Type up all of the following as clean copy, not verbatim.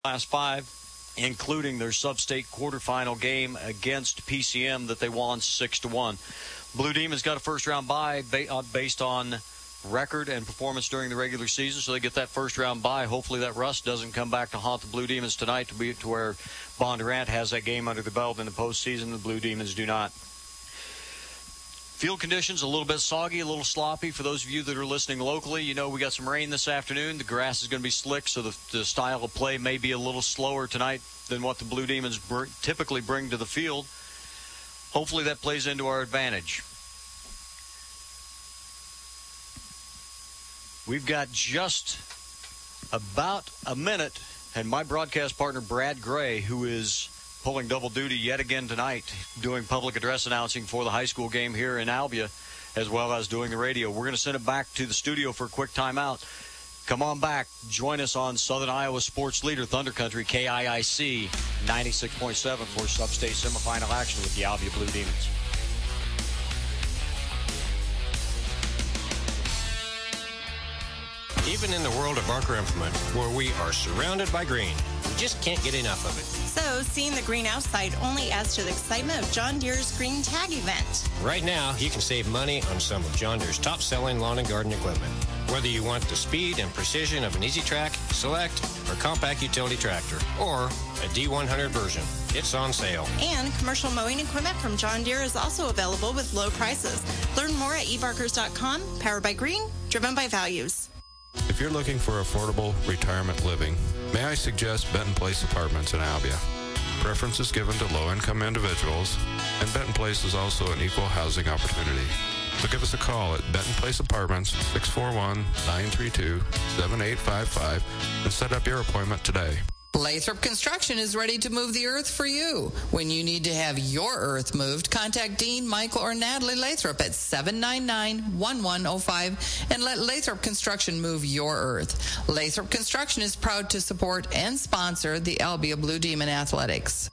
last 5, including their sub-state quarterfinal game against PCM that they won 6-1. Blue Demons got a first-round bye based on record and performance during the regular season, so they get that first-round bye. Hopefully that rust doesn't come back to haunt the Blue Demons tonight to where Bondurant has that game under the belt in the postseason. The Blue Demons do not. Field conditions a little bit soggy, a little sloppy. For those of you that are listening locally, you know we got some rain this afternoon. The grass is going to be slick, so the style of play may be a little slower tonight than what the Blue Demons typically bring to the field. Hopefully that plays into our advantage. We've got just about a minute, and my broadcast partner, Brad Gray, who is pulling double duty yet again tonight, doing public address announcing for the high school game here in Albia, as well as doing the radio. We're going to send it back to the studio for a quick timeout. Come on back. Join us on Southern Iowa Sports Leader Thunder Country, KIIC 96.7 for sub-state semifinal action with the Albia Blue Demons. Even in the world of Barker Implement, where we are surrounded by green, we just can't get enough of it. So, seeing the green outside only adds to the excitement of John Deere's Green Tag event. Right now, you can save money on some of John Deere's top-selling lawn and garden equipment. Whether you want the speed and precision of an Easy Track, Select, or compact utility tractor, or a D100 version, it's on sale. And commercial mowing equipment from John Deere is also available with low prices. Learn more at ebarkers.com. Powered by green, driven by values. If you're looking for affordable retirement living, may I suggest Benton Place Apartments in Albia. Preference is given to low-income individuals, and Benton Place is also an equal housing opportunity. So give us a call at Benton Place Apartments, 641-932-7855, and set up your appointment today. Lathrop Construction is ready to move the earth for you. When you need to have your earth moved, contact Dean, Michael, or Natalie Lathrop at 799-1105 and let Lathrop Construction move your earth. Lathrop Construction is proud to support and sponsor the Albia Blue Demon Athletics.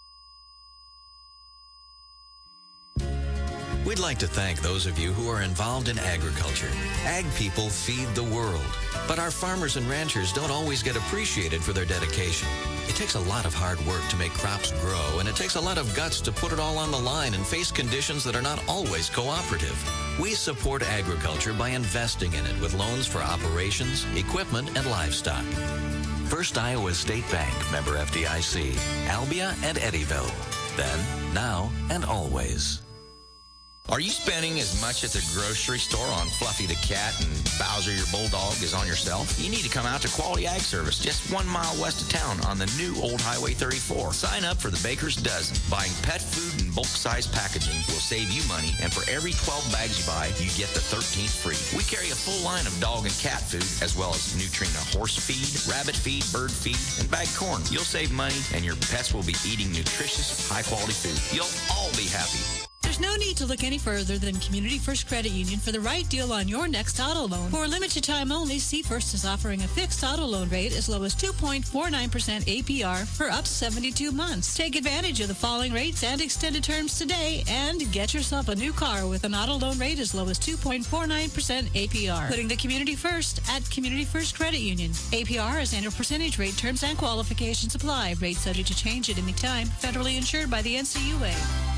We'd like to thank those of you who are involved in agriculture. Ag people feed the world. But our farmers and ranchers don't always get appreciated for their dedication. It takes a lot of hard work to make crops grow, and it takes a lot of guts to put it all on the line and face conditions that are not always cooperative. We support agriculture by investing in it with loans for operations, equipment, and livestock. First Iowa State Bank, member FDIC, Albia and Eddyville. Then, now, and always. Are you spending as much at the grocery store on Fluffy the cat and Bowser your bulldog as on yourself? You need to come out to Quality Ag Service just 1 mile west of town on the new Old Highway 34. Sign up for the Baker's Dozen. Buying pet food and bulk size packaging will save you money, and for every 12 bags you buy, you get the 13th free. We carry a full line of dog and cat food, as well as Nutrina horse feed, rabbit feed, bird feed, and bagged corn. You'll save money, and your pets will be eating nutritious, high-quality food. You'll all be happy. There's no need to look any further than Community First Credit Union for the right deal on your next auto loan. For a limited time only, C-First is offering a fixed auto loan rate as low as 2.49% APR for up to 72 months. Take advantage of the falling rates and extended terms today and get yourself a new car with an auto loan rate as low as 2.49% APR. Putting the community first at Community First Credit Union. APR is annual percentage rate. Terms and qualifications apply. Rate subject to change at any time. Federally insured by the NCUA.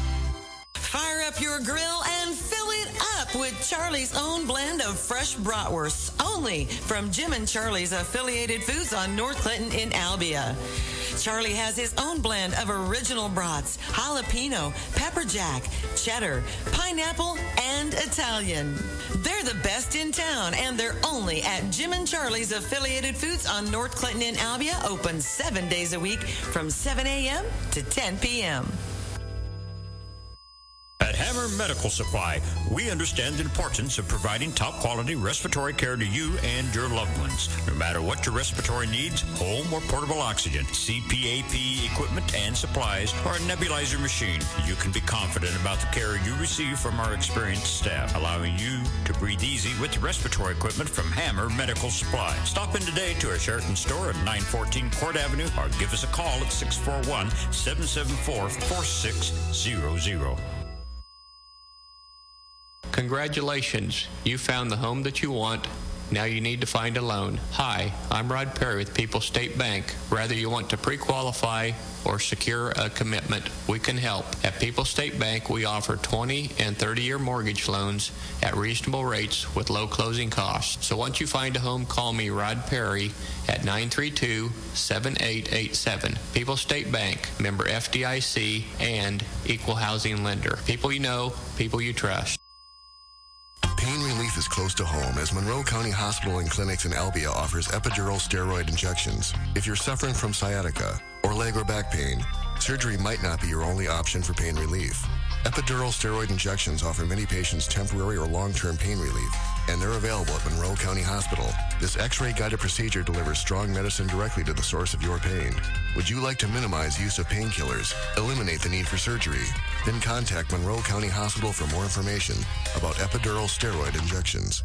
Fire up your grill and fill it up with Charlie's own blend of fresh bratwursts, only from Jim and Charlie's affiliated foods on North Clinton in Albia. Charlie has his own blend of original brats, jalapeno, pepper jack, cheddar, pineapple, and Italian. They're the best in town, and they're only at Jim and Charlie's affiliated foods on North Clinton in Albia, open 7 days a week from 7 a.m. to 10 p.m. At Hammer Medical Supply, we understand the importance of providing top-quality respiratory care to you and your loved ones. No matter what your respiratory needs, home or portable oxygen, CPAP equipment and supplies, or a nebulizer machine, you can be confident about the care you receive from our experienced staff, allowing you to breathe easy with respiratory equipment from Hammer Medical Supply. Stop in today to our Sheraton store at 914 Court Avenue or give us a call at 641-774-4600. Congratulations, you found the home that you want Now you need to find a loan. Hi, I'm Rod Perry with People's State Bank. Whether you want to pre-qualify or secure a commitment, we can help. At People's State Bank, we offer 20 and 30-year mortgage loans at reasonable rates with low closing costs. So once you find a home, call me, Rod Perry, at 932-7887. People's State Bank, member FDIC, and equal housing lender. People you know, people you trust. Pain relief is close to home as Monroe County Hospital and Clinics in Albia offers epidural steroid injections. If you're suffering from sciatica or leg or back pain, surgery might not be your only option for pain relief. Epidural steroid injections offer many patients temporary or long-term pain relief, and they're available at Monroe County Hospital. This X-ray guided procedure delivers strong medicine directly to the source of your pain. Would you like to minimize use of painkillers, eliminate the need for surgery? Then contact Monroe County Hospital for more information about epidural steroid injections.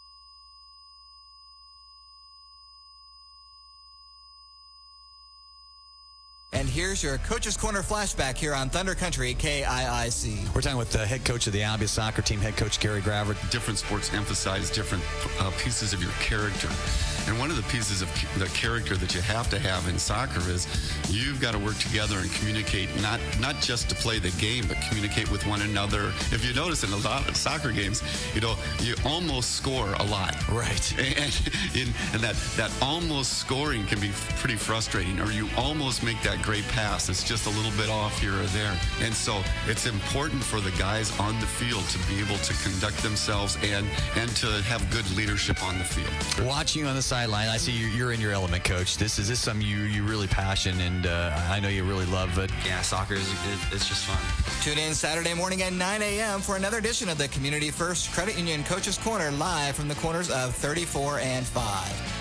And here's your Coach's Corner flashback here on Thunder Country KIIC. We're talking with the head coach of the Albia soccer team, head coach Gary Graver. Different sports emphasize different pieces of your character. And one of the pieces of the character that you have to have in soccer is you've got to work together and communicate, not just to play the game, but communicate with one another. If you notice in a lot of soccer games, you almost score a lot. Right. And that almost scoring can be pretty frustrating, or you almost make that great pass. It's just a little bit off here or there. And so it's important for the guys on the field to be able to conduct themselves and to have good leadership on the field. Watching you on the sideline, I see you're in your element, Coach. Is this something you really passion, and I know you really love it. Yeah, soccer it's just fun. Tune in Saturday morning at 9 a.m. for another edition of the Community First Credit Union Coach's Corner, live from the corners of 34 and 5.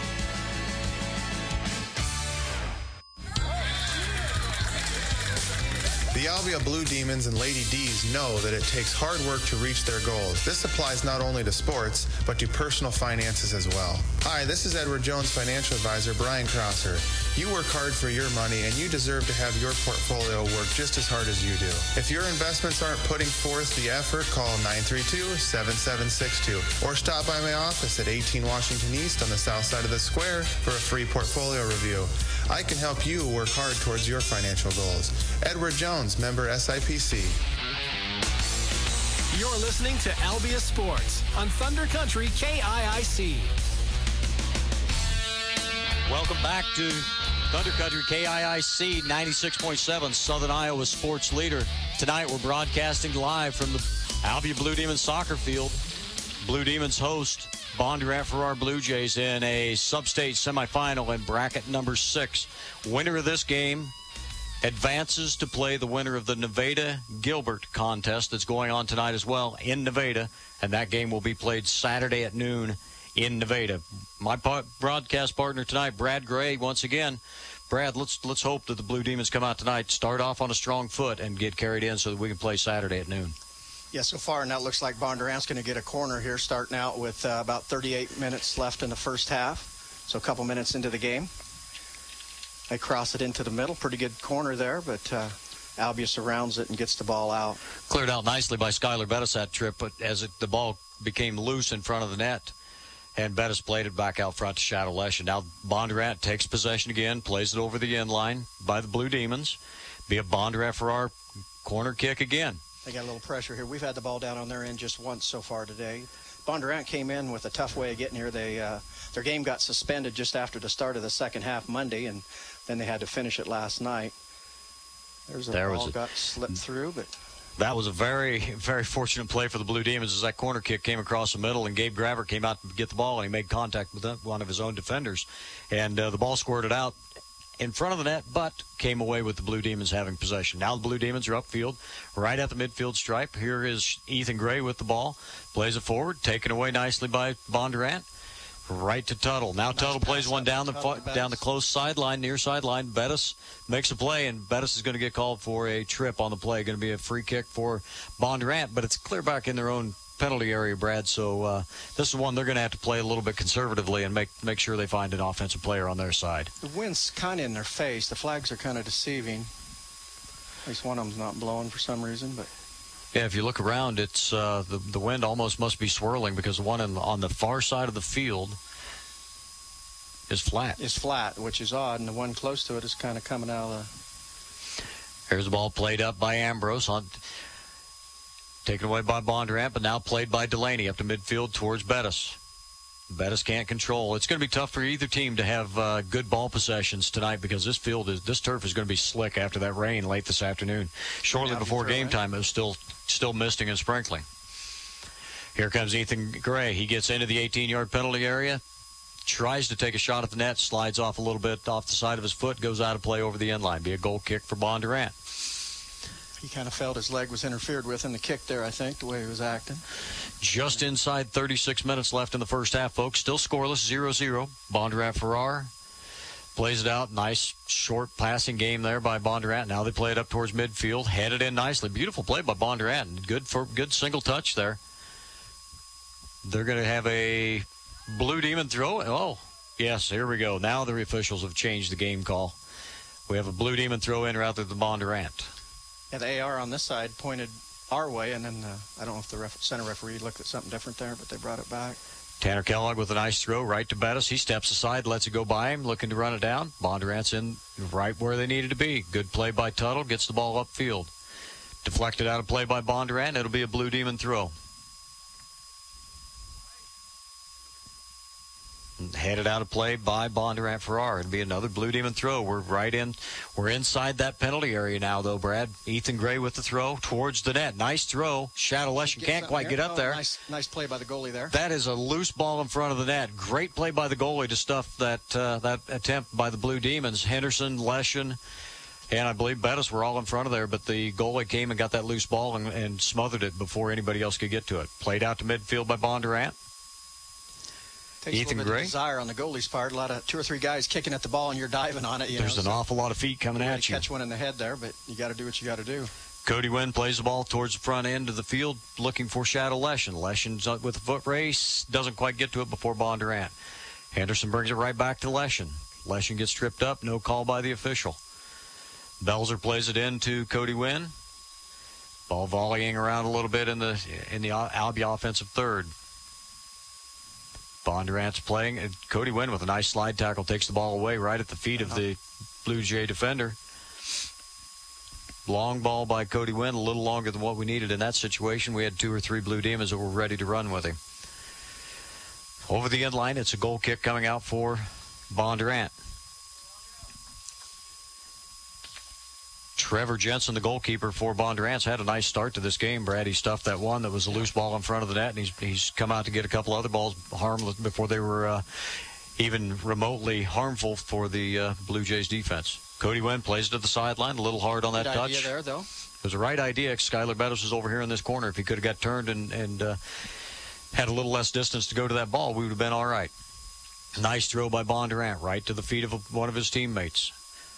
The Albia Blue Demons and Lady D's know that it takes hard work to reach their goals. This applies not only to sports, but to personal finances as well. Hi, this is Edward Jones Financial Advisor Brian Crosser. You work hard for your money, and you deserve to have your portfolio work just as hard as you do. If your investments aren't putting forth the effort, call 932-7762 or stop by my office at 18 Washington East on the south side of the square for a free portfolio review. I can help you work hard towards your financial goals. Edward Jones, member SIPC. You're listening to Albia Sports on Thunder Country KIIC. Welcome back to Thunder Country KIIC 96.7, Southern Iowa sports leader. Tonight we're broadcasting live from the Albia Blue Demons soccer field. Blue Demons host Bondurant Farrar Blue Jays in a sub-state semifinal in bracket number 6. Winner of this game advances to play the winner of the Nevada-Gilbert contest that's going on tonight as well in Nevada, and that game will be played Saturday at noon in Nevada. My broadcast partner tonight, Brad Gray, once again. Brad, let's hope that the Blue Demons come out tonight, start off on a strong foot, and get carried in so that we can play Saturday at noon. Yeah, so far now it looks like Bondurant's going to get a corner here, starting out with about 38 minutes left in the first half. So a couple minutes into the game. They cross it into the middle. Pretty good corner there, but Albia surrounds it and gets the ball out. Cleared out nicely by Skylar Bettis that trip, but as the ball became loose in front of the net, and Bettis played it back out front to Shadow Lesh. And now Bondurant takes possession again, plays it over the end line by the Blue Demons. Be a Bondurant for our corner kick again. They got a little pressure here. We've had the ball down on their end just once so far today. Bondurant came in with a tough way of getting here. Their game got suspended just after the start of the second half Monday, and then they had to finish it last night. Got slipped through, but that was a very, very fortunate play for the Blue Demons as that corner kick came across the middle, and Gabe Graver came out to get the ball, and he made contact with one of his own defenders, and the ball squirted out in front of the net, but came away with the Blue Demons having possession. Now the Blue Demons are upfield, right at the midfield stripe. Here is Ethan Gray with the ball. Plays it forward, taken away nicely by Bondurant. Right to Tuttle. Now nice Tuttle plays one down the close sideline, near sideline. Bettis makes a play, and Bettis is going to get called for a trip on the play. Going to be a free kick for Bondurant, but it's clear back in their own penalty area, Brad. So this is one they're going to have to play a little bit conservatively and make sure they find an offensive player on their side. The wind's kind of in their face. The flags are kind of deceiving. At least one of them's not blowing for some reason, but Yeah, if you look around, it's the wind almost must be swirling because the one on the far side of the field is flat. It's flat, which is odd, and the one close to it is kind of coming out of the... Here's the ball played up by Ambrose, taken away by Bondurant, but now played by Delaney up to midfield towards Bettis. Bettis can't control. It's going to be tough for either team to have good ball possessions tonight because this turf is going to be slick after that rain late this afternoon. Shortly before game time, it was still misting and sprinkling. Here comes Ethan Gray. He gets into the 18-yard penalty area, tries to take a shot at the net, slides off a little bit off the side of his foot, goes out of play over the end line. Be a goal kick for Bondurant. He kind of felt his leg was interfered with in the kick there, I think, the way he was acting. Just inside 36 minutes left in the first half, folks. Still scoreless, 0-0. Bondurant-Farrar plays it out. Nice short passing game there by Bondurant. Now they play it up towards midfield. Headed in nicely. Beautiful play by Bondurant. Good single touch there. They're going to have a Blue Demon throw. Oh, yes, here we go. Now the officials have changed the game call. We have a Blue Demon throw in rather than Bondurant. Yeah, the AR on this side pointed our way, and then I don't know if the center referee looked at something different there, but they brought it back. Tanner Kellogg with a nice throw right to Bettis. He steps aside, lets it go by him, looking to run it down. Bondurant's in right where they needed to be. Good play by Tuttle, gets the ball upfield. Deflected out of play by Bondurant. It'll be a Blue Demon throw. Headed out of play by Bondurant-Farrar. It'll be another Blue Demon throw. We're inside that penalty area now, though, Brad. Ethan Gray with the throw towards the net. Nice throw. Shadow Leshen can't quite get up there. Nice play by the goalie there. That is a loose ball in front of the net. Great play by the goalie to stuff that attempt by the Blue Demons. Henderson, Leshen, and I believe Bettis were all in front of there, but the goalie came and got that loose ball and smothered it before anybody else could get to it. Played out to midfield by Bondurant. Takes Ethan a little bit of desire on the goalie's part. A lot of 2 or 3 guys kicking at the ball, and you're diving on it. There's an awful lot of feet coming at you. Catch one in the head there, but you got to do what you got to do. Cody Wynn plays the ball towards the front end of the field, looking for Shadow Leshen. Leshen's with a foot race, doesn't quite get to it before Bondurant. Henderson brings it right back to Leshen. Leshen gets tripped up, no call by the official. Belzer plays it in to Cody Wynn. Ball volleying around a little bit in the Albia offensive third. Bondurant's playing, and Cody Wynn with a nice slide tackle takes the ball away right at the feet of the Blue Jay defender. Long ball by Cody Wynn, a little longer than what we needed in that situation. We had 2 or 3 Blue Demons that were ready to run with him. Over the end line, it's a goal kick coming out for Bondurant. Trevor Jensen, the goalkeeper for Bondurant's, had a nice start to this game. Brad, he stuffed that one that was a loose ball in front of the net, and he's come out to get a couple other balls harmless before they were even remotely harmful for the Blue Jays defense. Cody Wynn plays to the sideline, a little hard on that touch. Idea there, though. It was the right idea. Skylar Bettis was over here in this corner. If he could have got turned and had a little less distance to go to that ball, we would have been all right. Nice throw by Bondurant, right to the feet of one of his teammates.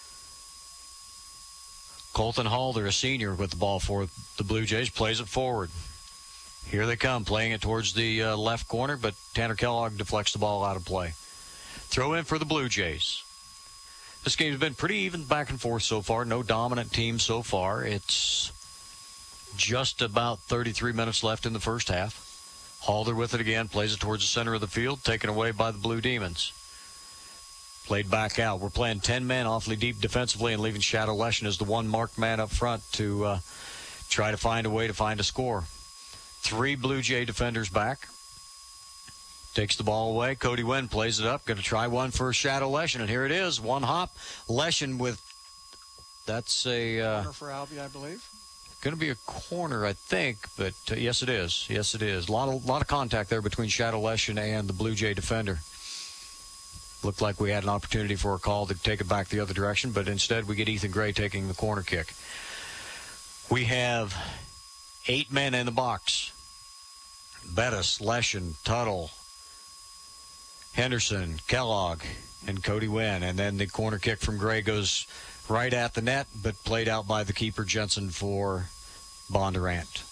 Colton Halder, a senior, with the ball for the Blue Jays, plays it forward. Here they come, playing it towards the left corner, but Tanner Kellogg deflects the ball out of play. Throw in for the Blue Jays. This game's been pretty even back and forth so far. No dominant team so far. It's just about 33 minutes left in the first half. Halder with it again, plays it towards the center of the field, taken away by the Blue Demons. Played back out. We're playing 10 men awfully deep defensively and leaving Shadow Leshen as the one marked man up front to try to find a way to find a score. 3 Blue Jay defenders back. Takes the ball away. Cody Wynn plays it up. Going to try one for Shadow Leshen, and here it is. One hop. Leshen with, that's a... corner for Albia, I believe. Going to be a corner, I think, but yes, it is. Yes, it is. A lot of contact there between Shadow Leshen and the Blue Jay defender. Looked like we had an opportunity for a call to take it back the other direction, but instead we get Ethan Gray taking the corner kick. We have 8 men in the box. Bettis, Leshen, Tuttle, Henderson, Kellogg, and Cody Wynn. And then the corner kick from Gray goes right at the net, but played out by the keeper, Jensen, for Bondurant.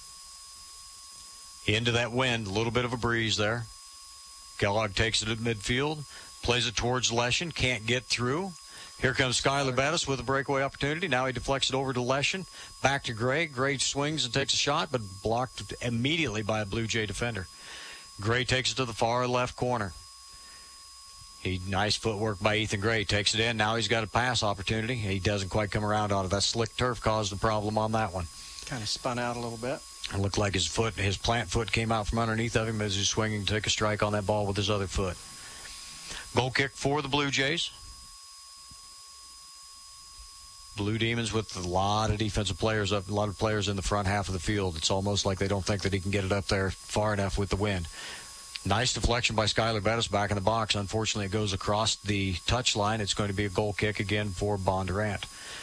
Into that wind, a little bit of a breeze there. Kellogg takes it at midfield. Plays it towards Leshen. Can't get through. Here comes Skylar Bettis with a breakaway opportunity. Now he deflects it over to Leshin. Back to Gray. Gray swings and takes a shot, but blocked immediately by a Blue Jay defender. Gray takes it to the far left corner. Nice footwork by Ethan Gray. Takes it in. Now he's got a pass opportunity. He doesn't quite come around on it. That slick turf caused a problem on that one. Kind of spun out a little bit. It looked like his plant foot came out from underneath of him as he was swinging to take a strike on that ball with his other foot. Goal kick for the Blue Jays. Blue Demons with a lot of defensive players up, a lot of players in the front half of the field. It's almost like they don't think that he can get it up there far enough with the wind. Nice deflection by Skylar Bettis back in the box. Unfortunately, it goes across the touch line. It's going to be a goal kick again for Bondurant.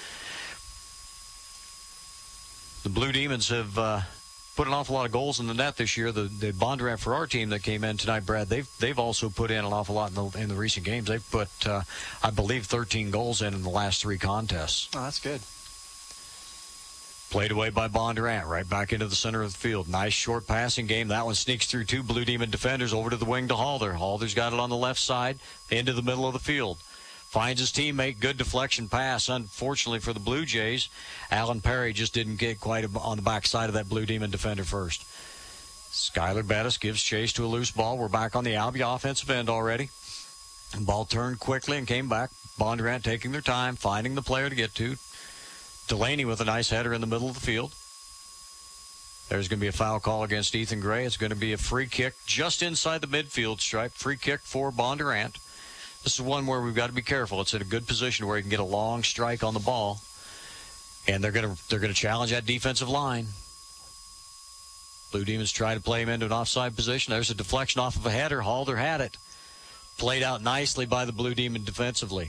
The Blue Demons have put an awful lot of goals in the net this year. The Bondurant for our team that came in tonight, Brad, they've also put in an awful lot in the recent games. They've put, I believe, 13 goals in the last 3 contests. Oh, that's good. Played away by Bondurant, right back into the center of the field. Nice short passing game. That one sneaks through 2 Blue Demon defenders over to the wing to Halder. Halder's got it on the left side, into the middle of the field. Finds his teammate, good deflection pass. Unfortunately for the Blue Jays, Alan Perry just didn't get quite on the backside of that Blue Demon defender first. Skylar Bettis gives chase to a loose ball. We're back on the Albia offensive end already. Ball turned quickly and came back. Bondurant taking their time, finding the player to get to. Delaney with a nice header in the middle of the field. There's going to be a foul call against Ethan Gray. It's going to be a free kick just inside the midfield stripe. Free kick for Bondurant. This is one where we've got to be careful. It's in a good position where he can get a long strike on the ball. And they're going to challenge that defensive line. Blue Demons try to play him into an offside position. There's a deflection off of a header. Halder had it. Played out nicely by the Blue Demon defensively.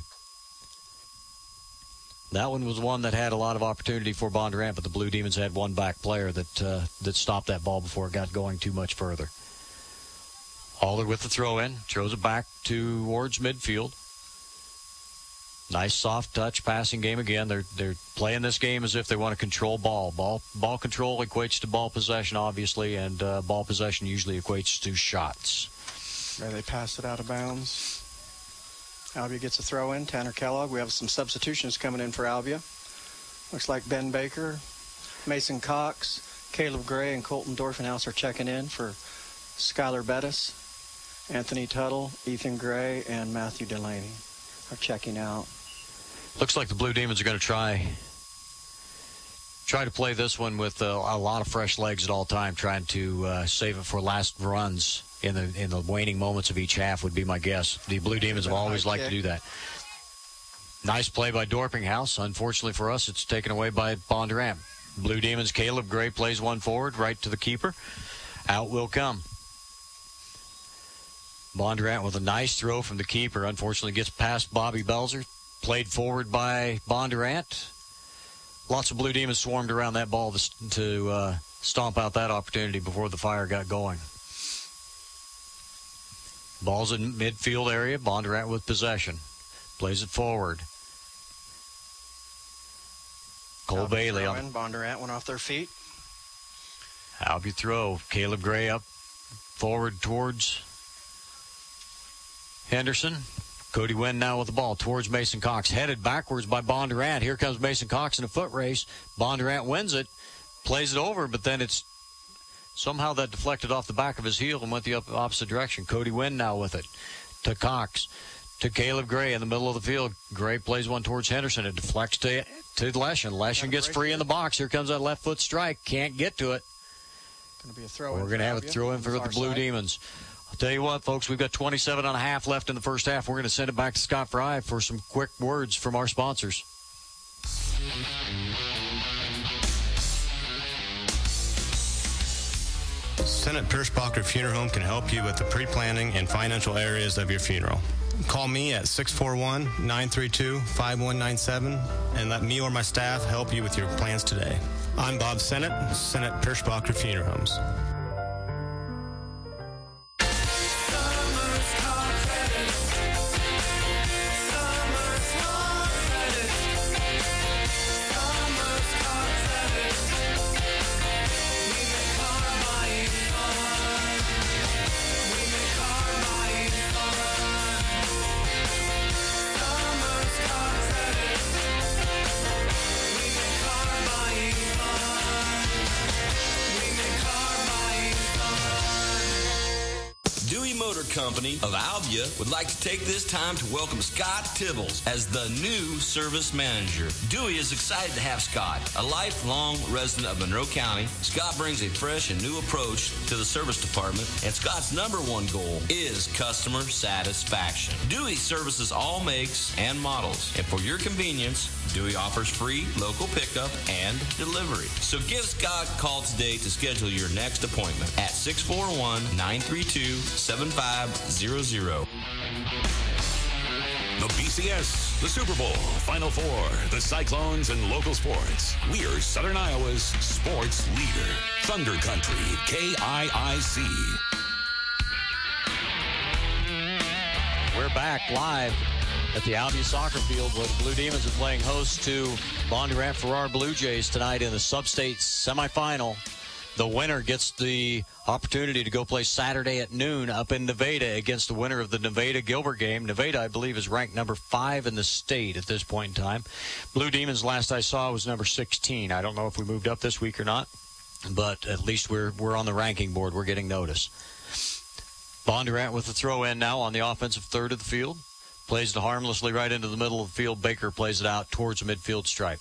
That one was one that had a lot of opportunity for Bondurant, but the Blue Demons had one back player that stopped that ball before it got going too much further. Halder with the throw-in, throws it back towards midfield. Nice soft touch passing game again. They're playing this game as if they want to control ball. Ball control equates to ball possession, obviously, and ball possession usually equates to shots. There they pass it out of bounds. Albia gets a throw in. Tanner Kellogg. We have some substitutions coming in for Albia. Looks like Ben Baker, Mason Cox, Caleb Gray, and Colton Dorfenhouse are checking in for Skylar Bettis. Anthony Tuttle, Ethan Gray, and Matthew Delaney are checking out. Looks like the Blue Demons are going to try to play this one with a lot of fresh legs at all time, trying to save it for last runs in the waning moments of each half would be my guess. The Blue Demons have always liked to do that. Nice play by Dorpinghouse. Unfortunately for us, it's taken away by Bondurant. Blue Demons, Caleb Gray plays one forward, right to the keeper. Out will come. Bondurant with a nice throw from the keeper. Unfortunately gets past Bobby Belzer. Played forward by Bondurant. Lots of Blue Demons swarmed around that ball to stomp out that opportunity before the fire got going. Ball's in midfield area. Bondurant with possession. Plays it forward. Cole Bailey on. Bondurant went off their feet. Albia throw. Caleb Gray up forward towards Henderson. Cody Wynn now with the ball towards Mason Cox. Headed backwards by Bondurant. Here comes Mason Cox in a foot race. Bondurant wins it. Plays it over, but then it's somehow that deflected off the back of his heel and went the opposite direction. Cody Wynn now with it. To Cox. To Caleb Gray in the middle of the field. Gray plays one towards Henderson. It deflects to Leshin. Leshin gets free in the box. Here comes that left foot strike. Can't get to it. Going to be a throw in. We're going to have a throw in for the Blue Demons. I'll tell you what, folks, we've got 27 and a half left in the first half. We're going to send it back to Scott Fry for some quick words from our sponsors. Senate Pirschbacher Funeral Home can help you with the pre-planning and financial areas of your funeral. Call me at 641-932-5197 and let me or my staff help you with your plans today. I'm Bob Sennett, Senate Pirschbacher Funeral Homes. Company of Albia would like to take this time to welcome Scott Tibbles as the new service manager. Dewey is excited to have Scott, a lifelong resident of Monroe County. Scott brings a fresh and new approach to the service department, and Scott's number one goal is customer satisfaction. Dewey services all makes and models, and for your convenience, Dewey offers free local pickup and delivery. So give Scott a call today to schedule your next appointment at 641-932-7500. The BCS, the Super Bowl, Final Four, the Cyclones, and local sports. We're Southern Iowa's sports leader. Thunder Country, KIIC. We're back live at the Albia Soccer Field where the Blue Demons are playing host to Bondurant Farrar Blue Jays tonight in the Sub-State semifinal. The winner gets the opportunity to go play Saturday at noon up in Nevada against the winner of the Nevada-Gilbert game. Nevada, I believe, is ranked number 5 in the state at this point in time. Blue Demons, last I saw, was number 16. I don't know if we moved up this week or not, but at least we're on the ranking board. We're getting notice. Bondurant with the throw-in now on the offensive third of the field. Plays it harmlessly right into the middle of the field. Baker plays it out towards the midfield stripe.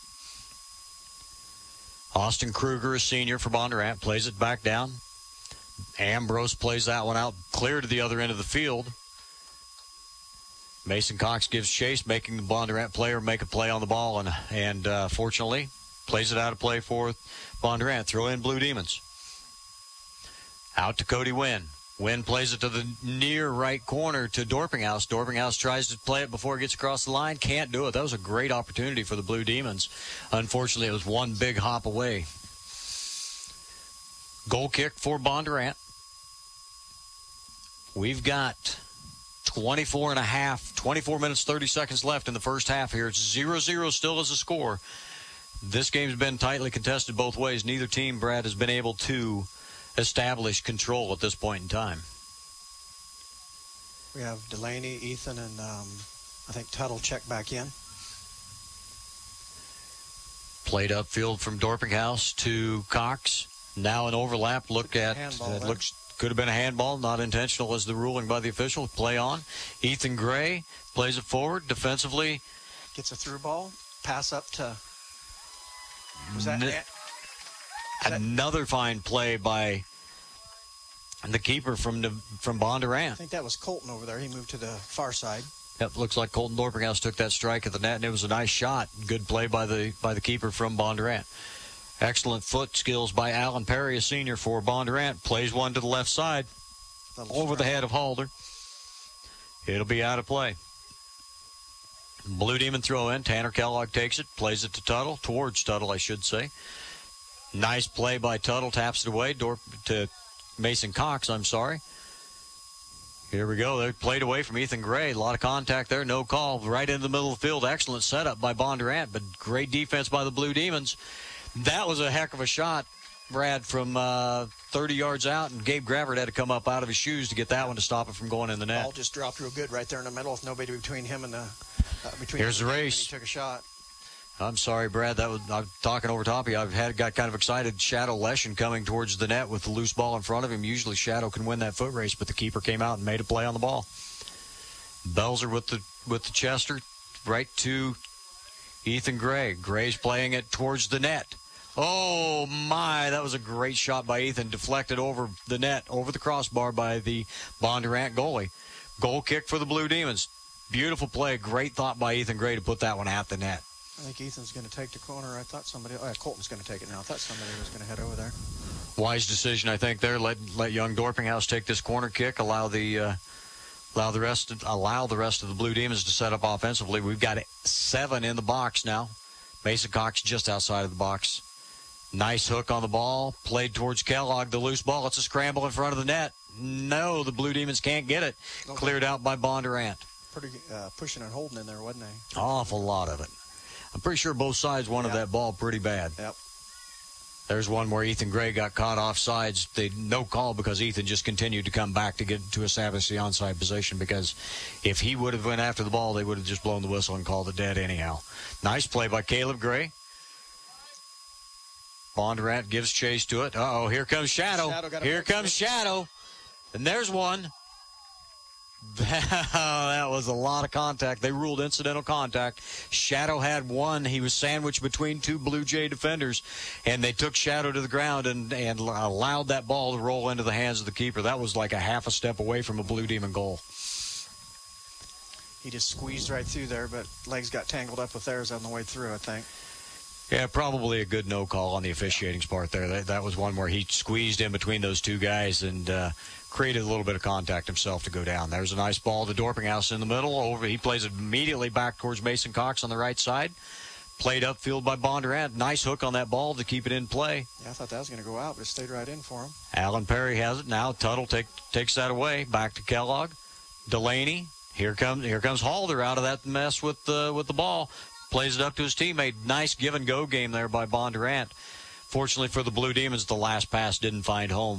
Austin Kruger, a senior for Bondurant, plays it back down. Ambrose plays that one out clear to the other end of the field. Mason Cox gives chase, making the Bondurant player make a play on the ball, and fortunately plays it out of play for Bondurant. Throw in Blue Demons. Out to Cody Wynn. Wynn plays it to the near right corner to Dorpinghouse. Dorpinghouse tries to play it before it gets across the line. Can't do it. That was a great opportunity for the Blue Demons. Unfortunately, it was one big hop away. Goal kick for Bondurant. We've got 24 minutes, 30 seconds left in the first half here. It's 0-0 still as a score. This game's been tightly contested both ways. Neither team, Brad, has been able to establish control at this point in time. We have Delaney, Ethan, and I think Tuttle check back in. Played upfield from Dorpinghouse to Cox. Now an overlap. Look at it. Looks could have been a handball, not intentional as the ruling by the official. Play on. Ethan Gray plays it forward defensively. Gets a through ball. Pass up to. Was that? Another fine play by the keeper from Bondurant. I think that was Colton over there. He moved to the far side. Yep, looks like Colton Dorpinghouse took that strike at the net, and it was a nice shot. Good play by the keeper from Bondurant. Excellent foot skills by Alan Perry, a senior for Bondurant. Plays one to the left side over the head of Halder. It'll be out of play. Blue Demon throw in. Tanner Kellogg takes it, plays it to Tuttle, towards Tuttle, I should say. Nice play by Tuttle, taps it away to Mason Cox, Here we go. They played away from Ethan Gray. A lot of contact there, no call. Right into the middle of the field. Excellent setup by Bondurant, but great defense by the Blue Demons. That was a heck of a shot, Brad, from 30 yards out, and Gabe Gravert had to come up out of his shoes to get that one to stop it from going in the net. Ball just dropped real good right there in the middle with nobody between him and the Here's the race. He took a shot. I'm sorry, Brad. I'm talking over top of you. Got kind of excited. Shadow Leshen coming towards the net with the loose ball in front of him. Usually Shadow can win that foot race, but the keeper came out and made a play on the ball. Belzer with the Chester right to Ethan Gray. Gray's playing it towards the net. Oh, my. That was a great shot by Ethan. Deflected over the net, over the crossbar by the Bondurant goalie. Goal kick for the Blue Demons. Beautiful play. Great thought by Ethan Gray to put that one at the net. I think Ethan's going to take the corner. I thought Colton's going to take it now. I thought somebody was going to head over there. Wise decision, I think, there. Let young Dorpinghouse take this corner kick. Allow the rest of the Blue Demons to set up offensively. We've got 7 in the box now. Mason Cox just outside of the box. Nice hook on the ball. Played towards Kellogg. The loose ball. It's a scramble in front of the net. No, the Blue Demons can't get it. Okay. Cleared out by Bondurant. Pretty pushing and holding in there, wasn't they? Awful lot of it. I'm pretty sure both sides wanted that ball pretty bad. Yep. There's one where Ethan Gray got caught off sides. No call because Ethan just continued to come back to establish the onside position, because if he would have went after the ball, they would have just blown the whistle and called it dead anyhow. Nice play by Caleb Gray. Bondurant gives chase to it. Uh-oh, here comes Shadow. Here comes Shadow. And there's one. That was a lot of contact. They ruled incidental contact. Shadow had one. He was sandwiched between two Blue Jay defenders, and they took Shadow to the ground and allowed that ball to roll into the hands of the keeper. That was like a half a step away from a Blue Demon goal. He just squeezed right through there, but legs got tangled up with theirs on the way through, I think. Yeah, probably a good no call on the officiating's part there. That was one where he squeezed in between those two guys and created a little bit of contact himself to go down. There's a nice ball to Dorpinghouse in the middle. He plays it immediately back towards Mason Cox on the right side. Played upfield by Bondurant. Nice hook on that ball to keep it in play. Yeah, I thought that was going to go out, but it stayed right in for him. Alan Perry has it now. Tuttle takes that away. Back to Kellogg. Delaney. Here comes Halder out of that mess with the ball. Plays it up to his teammate. Nice give-and-go game there by Bondurant. Fortunately for the Blue Demons, the last pass didn't find home.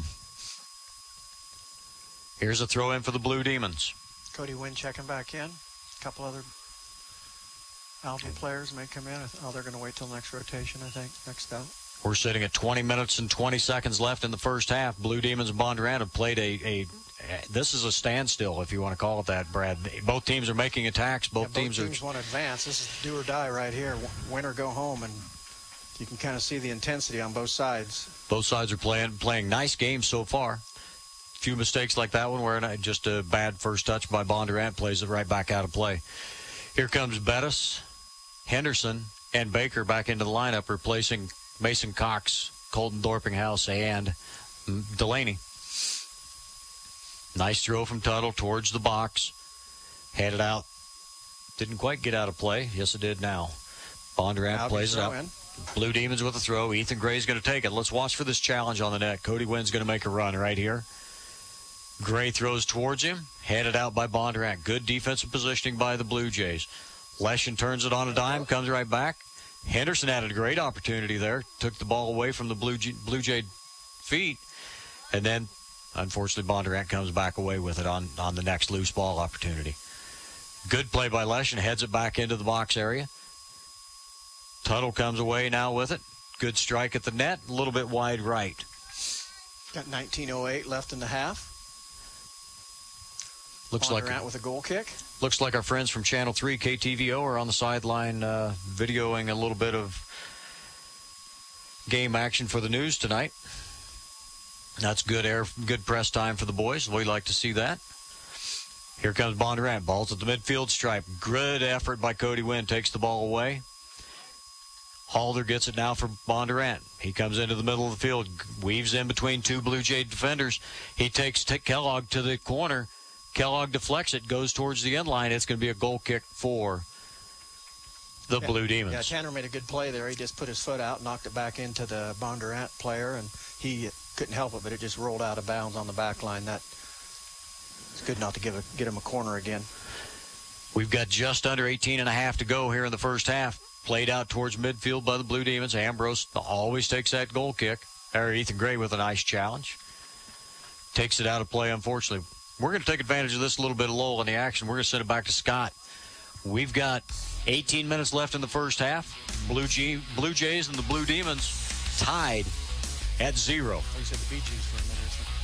Here's a throw-in for the Blue Demons. Cody Wynn checking back in. A couple other Albion players may come in. Oh, they're going to wait till next rotation, I think, next out. We're sitting at 20 minutes and 20 seconds left in the first half. Blue Demons and Bondurant have played this is a standstill, if you want to call it that, Brad. Both teams are making attacks. Both teams want to advance. This is do or die right here. Win or go home, and you can kind of see the intensity on both sides. Both sides are playing nice games so far. A few mistakes like that one where just a bad first touch by Bondurant plays it right back out of play. Here comes Bettis, Henderson, and Baker back into the lineup, replacing Mason Cox, Colton Dorpinghouse, and Delaney. Nice throw from Tuttle towards the box. Headed out. Didn't quite get out of play. Yes, it did now. Bondurant plays it up. Blue Demons with a throw. Ethan Gray's going to take it. Let's watch for this challenge on the net. Cody Wynn's going to make a run right here. Gray throws towards him. Headed out by Bondurant. Good defensive positioning by the Blue Jays. Leshin turns it on a dime. Comes right back. Henderson had a great opportunity there. Took the ball away from the Blue Jay feet. And then, unfortunately, Bondurant comes back away with it on the next loose ball opportunity. Good play by Leshin. Heads it back into the box area. Tuttle comes away now with it. Good strike at the net. A little bit wide right. Got 19:08 left in the half. Looks Bondurant like with a goal kick. Looks like our friends from Channel 3 KTVO are on the sideline videoing a little bit of game action for the News tonight. That's good press time for the boys. We like to see that. Here comes Bondurant. Ball's at the midfield stripe. Good effort by Cody Wynn. Takes the ball away. Halder gets it now for Bondurant. He comes into the middle of the field. Weaves in between two Blue Jay defenders. He takes Kellogg to the corner. Kellogg deflects it. Goes towards the end line. It's going to be a goal kick for the Blue Demons. Yeah, Tanner made a good play there. He just put his foot out, knocked it back into the Bondurant player, and he couldn't help it, but it just rolled out of bounds on the back line. It's good not to get him a corner again. We've got just under 18 and a half to go here in the first half. Played out towards midfield by the Blue Demons. Ambrose always takes that goal kick. There, Ethan Gray with a nice challenge. Takes it out of play, unfortunately. We're going to take advantage of this little bit of lull in the action. We're going to send it back to Scott. We've got 18 minutes left in the first half. Blue Jays and the Blue Demons tied at 0. You said the Bee Gees for a minute.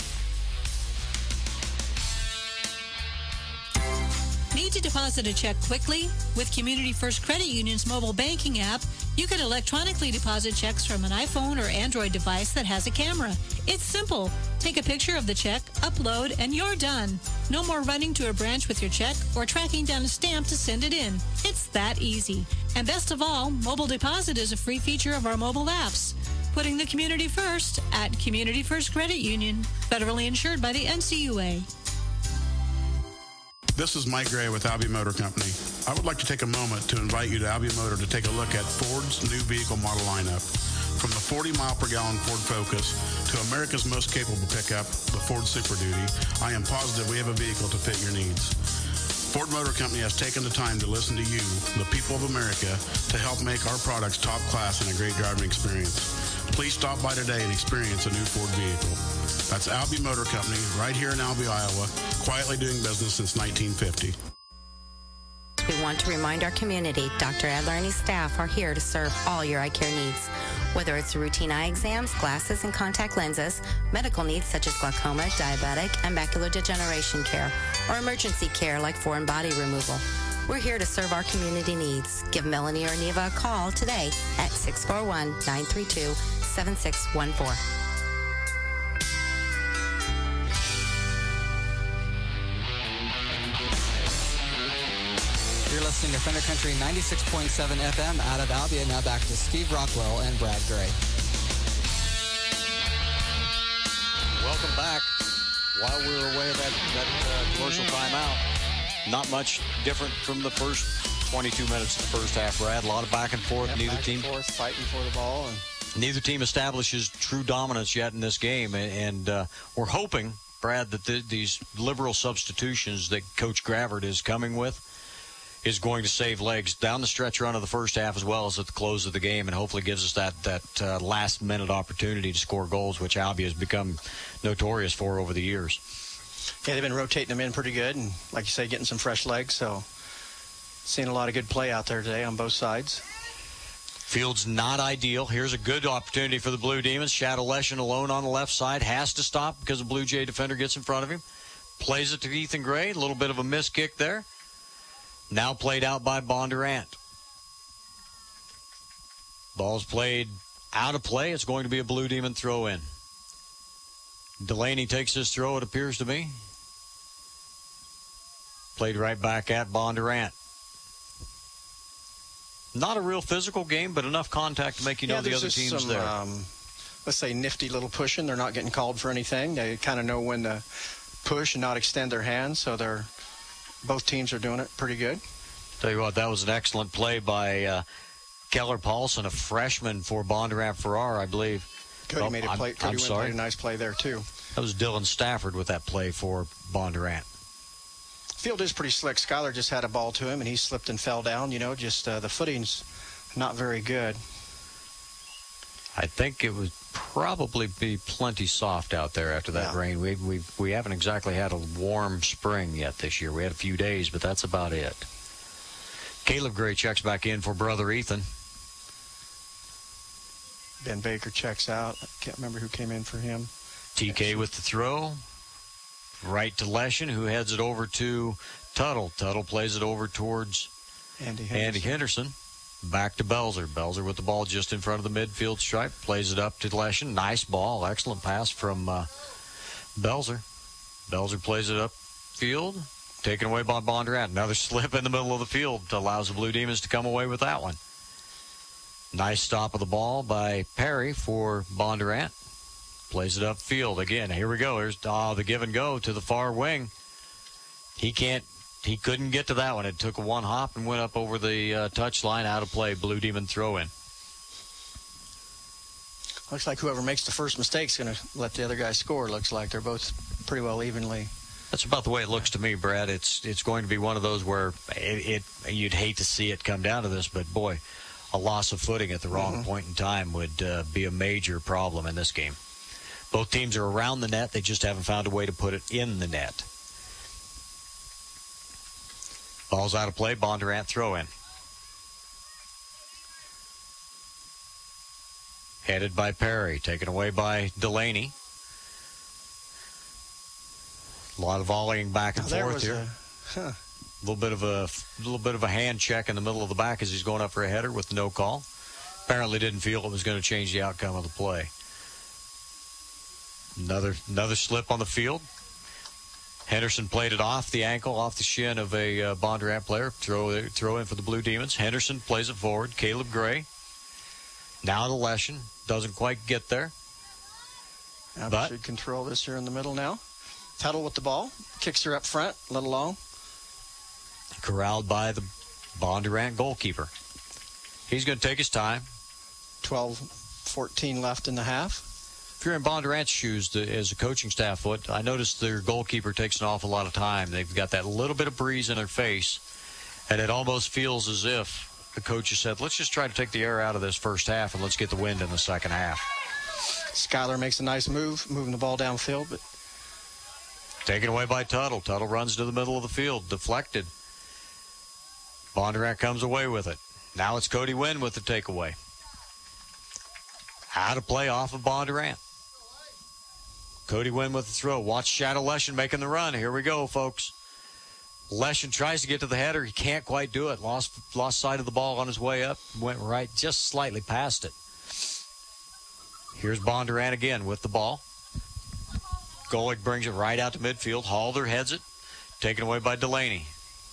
Need to deposit a check quickly? With Community First Credit Union's mobile banking app, you can electronically deposit checks from an iPhone or Android device that has a camera. It's simple. Take a picture of the check, upload, and you're done. No more running to a branch with your check or tracking down a stamp to send it in. It's that easy. And best of all, mobile deposit is a free feature of our mobile apps. Putting the community first at Community First Credit Union, federally insured by the NCUA. This is Mike Gray with Albie Motor Company. I would like to take a moment to invite you to Albie Motor to take a look at Ford's new vehicle model lineup. From the 40-mile-per-gallon Ford Focus to America's most capable pickup, the Ford Super Duty, I am positive we have a vehicle to fit your needs. Ford Motor Company has taken the time to listen to you, the people of America, to help make our products top class and a great driving experience. Please stop by today and experience a new Ford vehicle. That's Albie Motor Company, right here in Albie, Iowa, quietly doing business since 1950. We want to remind our community, Dr. Adler and his staff are here to serve all your eye care needs. Whether it's routine eye exams, glasses, and contact lenses, medical needs such as glaucoma, diabetic, and macular degeneration care, or emergency care like foreign body removal, we're here to serve our community needs. Give Melanie or Neva a call today at 641-932-7614. You're listening to Thunder Country 96.7 FM out of Albia. Now back to Steve Rockwell and Brad Gray. Welcome back. While we were away at that commercial timeout, not much different from the first 22 minutes of the first half, Brad. A lot of back and forth. Yep, Neither back team and forth, fighting for the ball. And neither team establishes true dominance yet in this game. And we're hoping, Brad, that these liberal substitutions that Coach Gravert is coming with is going to save legs down the stretch run of the first half as well as at the close of the game, and hopefully gives us that last-minute opportunity to score goals, which Albia has become notorious for over the years. Yeah, they've been rotating them in pretty good, and like you say, getting some fresh legs, so seeing a lot of good play out there today on both sides. Field's not ideal. Here's a good opportunity for the Blue Demons. Shadow Leshen alone on the left side. Has to stop because a Blue Jay defender gets in front of him. Plays it to Ethan Gray. A little bit of a missed kick there. Now played out by Bondurant. Ball's played out of play. It's going to be a Blue Demon throw in. Delaney takes his throw, it appears to me. Played right back at Bondurant. Not a real physical game, but enough contact to make you know the other team's some, there. Let's say nifty little pushing. They're not getting called for anything. They kind of know when to push and not extend their hands, so both teams are doing it pretty good. Tell you what, that was an excellent play by Keller Paulson, a freshman for Bondurant Farrar, I believe. Cody made a play. Cody made a nice play there, too. That was Dylan Stafford with that play for Bondurant. Field is pretty slick. Skyler just had a ball to him, and he slipped and fell down. Just the footing's not very good. I think it would probably be plenty soft out there after that rain. We haven't exactly had a warm spring yet this year. We had a few days, but that's about it. Caleb Gray checks back in for brother Ethan. Ben Baker checks out. I can't remember who came in for him. TK with the throw. Right to Leshen, who heads it over to Tuttle. Tuttle plays it over towards Andy Henderson. Back to Belzer. Belzer with the ball just in front of the midfield stripe. Plays it up to Leshen. Nice ball. Excellent pass from Belzer. Belzer plays it up field. Taken away by Bondurant. Another slip in the middle of the field allows the Blue Demons to come away with that one. Nice stop of the ball by Perry for Bondurant. Plays it upfield again. Here we go. Here's the give and go to the far wing. He couldn't get to that one. It took one hop and went up over the touchline. Out of play. Blue Demon throw in. Looks like whoever makes the first mistake is going to let the other guy score. Looks like they're both pretty well evenly. That's about the way it looks to me, Brad. It's going to be one of those where you'd hate to see it come down to this, but boy, a loss of footing at the wrong point in time would be a major problem in this game. Both teams are around the net. They just haven't found a way to put it in the net. Ball's out of play. Bondurant throw in. Headed by Perry. Taken away by Delaney. A lot of volleying back and forth here. A little bit of a hand check in the middle of the back as he's going up for a header with no call. Apparently didn't feel it was going to change the outcome of the play. Another slip on the field. Henderson played it off the ankle, off the shin of a Bondurant player. Throw in for the Blue Demons. Henderson plays it forward. Caleb Gray. Now to Leshen. Doesn't quite get there. But should control this here in the middle now. Tuttle with the ball. Kicks her up front. A little long. Corralled by the Bondurant goalkeeper. He's going to take his time. 12-14 left in the half. If you're in Bondurant's shoes as a coaching staff, I noticed their goalkeeper takes an awful lot of time. They've got that little bit of breeze in their face, and it almost feels as if the coach has said, let's just try to take the air out of this first half, and let's get the wind in the second half. Skyler makes a nice move, moving the ball downfield, but taken away by Tuttle. Tuttle runs to the middle of the field, deflected. Bondurant comes away with it. Now it's Cody Wynn with the takeaway. Out of play off of Bondurant. Cody Wynn with the throw. Watch Shadow Leshin making the run. Here we go, folks. Leshin tries to get to the header. He can't quite do it. Lost sight of the ball on his way up. Went right just slightly past it. Here's Bondurant again with the ball. Golick brings it right out to midfield. Halder heads it. Taken away by Delaney.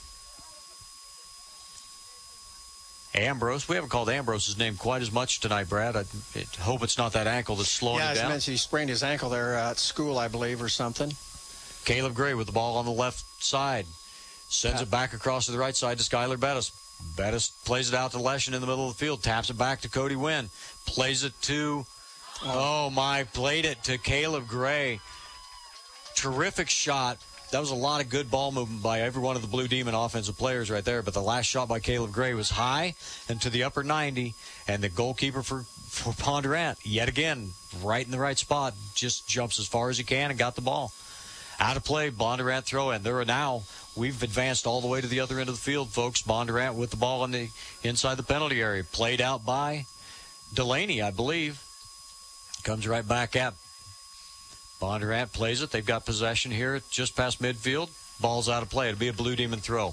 Ambrose. We haven't called Ambrose's name quite as much tonight, Brad. I hope it's not that ankle that's slowing it down. Yeah, he sprained his ankle there at school, I believe, or something. Caleb Gray with the ball on the left side. Sends it back across to the right side to Skylar Bettis. Bettis plays it out to Leshin in the middle of the field. Taps it back to Cody Wynn. Plays it to... played it to Caleb Gray. Terrific shot. That was a lot of good ball movement by every one of the Blue Demon offensive players right there. But the last shot by Caleb Gray was high and to the upper 90. And the goalkeeper for Bondurant, yet again, right in the right spot, just jumps as far as he can and got the ball. Out of play, Bondurant throw in. We've advanced all the way to the other end of the field, folks. Bondurant with the ball on the inside the penalty area. Played out by Delaney, I believe. Comes right back at Bondurant, plays it. They've got possession here just past midfield. Ball's out of play. It'll be a Blue Demon throw.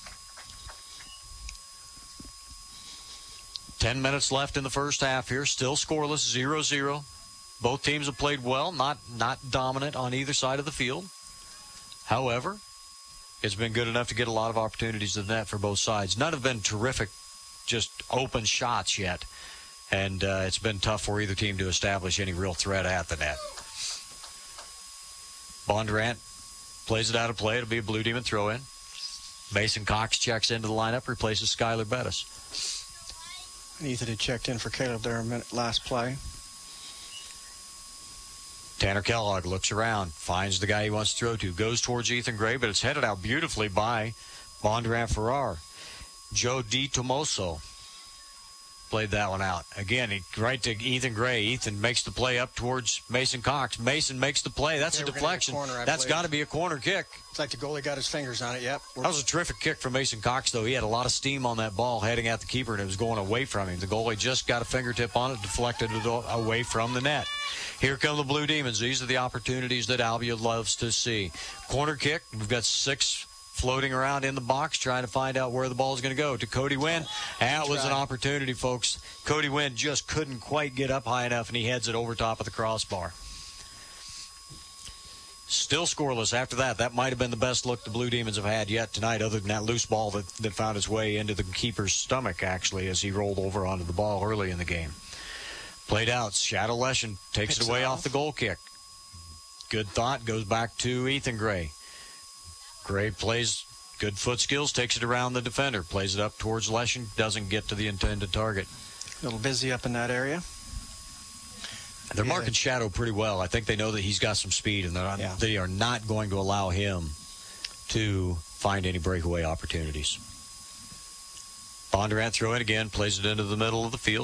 10 minutes left in the first half here. Still scoreless, 0-0. Both teams have played well, not dominant on either side of the field. However, it's been good enough to get a lot of opportunities to the net for both sides. None have been terrific, just open shots yet. And it's been tough for either team to establish any real threat at the net. Bondurant plays it out of play. It'll be a Blue Demon throw-in. Mason Cox checks into the lineup, replaces Skylar Bettis. And Ethan had checked in for Caleb there last play. Tanner Kellogg looks around, finds the guy he wants to throw to, goes towards Ethan Gray, but it's headed out beautifully by Bondurant Farrar. Joe DiTomoso played that one out. Again, right to Ethan Gray. Ethan makes the play up towards Mason Cox. Mason makes the play. That's a deflection. That's got to be a corner kick. It's like the goalie got his fingers on it, yep. That was a terrific kick from Mason Cox, though. He had a lot of steam on that ball heading at the keeper, and it was going away from him. The goalie just got a fingertip on it, deflected it away from the net. Here come the Blue Demons. These are the opportunities that Albia loves to see. Corner kick. We've got 6 floating around in the box, trying to find out where the ball is going to go. To Cody Wynn. That was an opportunity, folks. Cody Wynn just couldn't quite get up high enough, and he heads it over top of the crossbar. Still scoreless after that. That might have been the best look the Blue Demons have had yet tonight, other than that loose ball that found its way into the keeper's stomach, actually, as he rolled over onto the ball early in the game. Played out. Shadow Leshin takes it away off the goal kick. Good thought. Goes back to Ethan Gray. Gray plays good foot skills, takes it around the defender, plays it up towards Leshin, doesn't get to the intended target. A little busy up in that area. They're marking Shadow pretty well. I think they know that he's got some speed, and they are not going to allow him to find any breakaway opportunities. Bondurant throw in again, plays it into the middle of the field.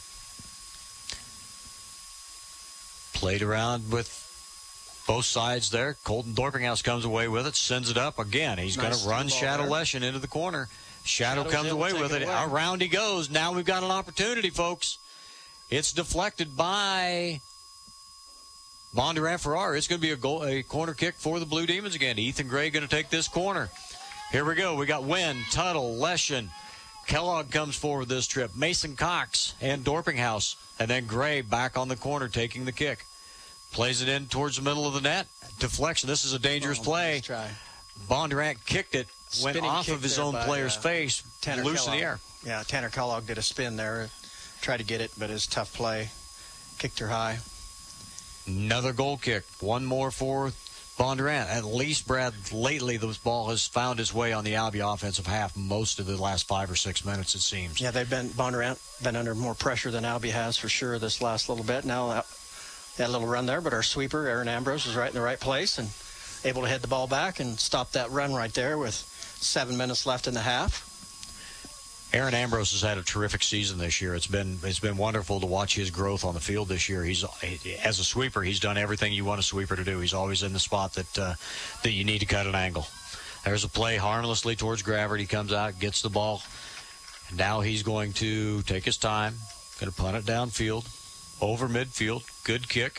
Played around with both sides there. Colton Dorpinghouse comes away with it, sends it up again. He's going to run Shadow Leshin into the corner. Shadow comes away with it. Around he goes. Now we've got an opportunity, folks. It's deflected by Bondurant Farrar. It's going to be a corner kick for the Blue Demons again. Ethan Gray going to take this corner. Here we go. We got Wynn, Tuttle, Leshin. Kellogg comes forward this trip. Mason Cox and Dorpinghouse. And then Gray back on the corner taking the kick. Plays it in towards the middle of the net. Deflection. This is a dangerous play. Bondurant kicked it. Went off of his own player's face. Loose in the air. Yeah, Tanner Kellogg did a spin there. Tried to get it, but his tough play. Kicked her high. Another goal kick. One more for Bondurant. At least, Brad, lately this ball has found its way on the Albia offensive half most of the last 5 or 6 minutes, it seems. Yeah, Bondurant been under more pressure than Albia has for sure this last little bit. Now that little run there, but our sweeper, Aaron Ambrose, was right in the right place and able to head the ball back and stop that run right there with 7 minutes left in the half. Aaron Ambrose has had a terrific season this year. It's been wonderful to watch his growth on the field this year. As a sweeper, he's done everything you want a sweeper to do. He's always in the spot that you need to cut an angle. There's a play harmlessly towards Gravert. He comes out, gets the ball. And now he's going to take his time, going to punt it downfield over midfield. Good kick.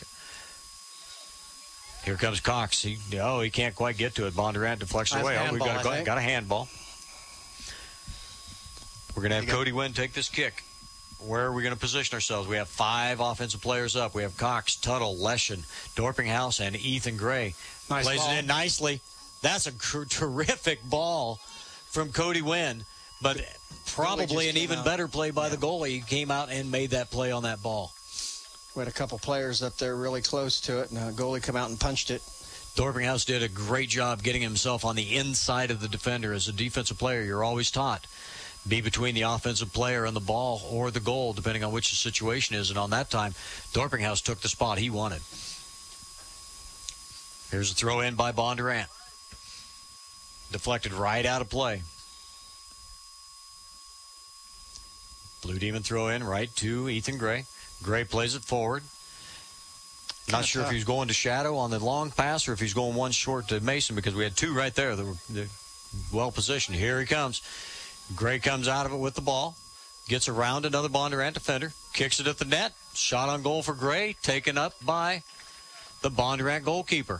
Here comes Cox. He can't quite get to it. Bondurant deflects Nice away. handball, We got a handball. We're going to have Cody Wynn take this kick. Where are we going to position ourselves? We have 5 offensive players up. We have Cox, Tuttle, Leschen, Dorpinghouse, and Ethan Gray. Nice Plays ball. it in nicely. That's a terrific ball from Cody Wynn, but probably an even better play by the goalie. He came out and made that play on that ball. We had a couple players up there really close to it, and a goalie come out and punched it. Dorpinghouse did a great job getting himself on the inside of the defender. As a defensive player, you're always taught, be between the offensive player and the ball or the goal, depending on which the situation is. And on that time, Dorpinghouse took the spot he wanted. Here's a throw in by Bondurant. Deflected right out of play. Blue Demon throw in right to Ethan Gray. Gray plays it forward. Not sure if he's going to Shadow on the long pass or if he's going one short to Mason, because we had 2 right there that were well positioned. Here he comes. Gray comes out of it with the ball. Gets around another Bondurant defender. Kicks it at the net. Shot on goal for Gray. Taken up by the Bondurant goalkeeper.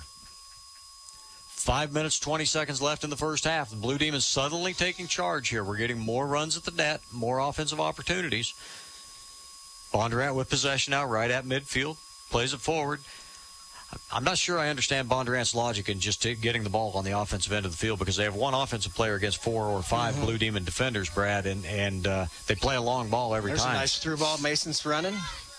5 minutes, 20 seconds left in the first half. The Blue Demons suddenly taking charge here. We're getting more runs at the net, more offensive opportunities. Bondurant with possession now right at midfield. Plays it forward. I'm not sure I understand Bondurant's logic in just getting the ball on the offensive end of the field, because they have 1 offensive player against 4 or 5 Blue Demon defenders, Brad, and they play a long ball every time. There's a nice through ball. Mason's running.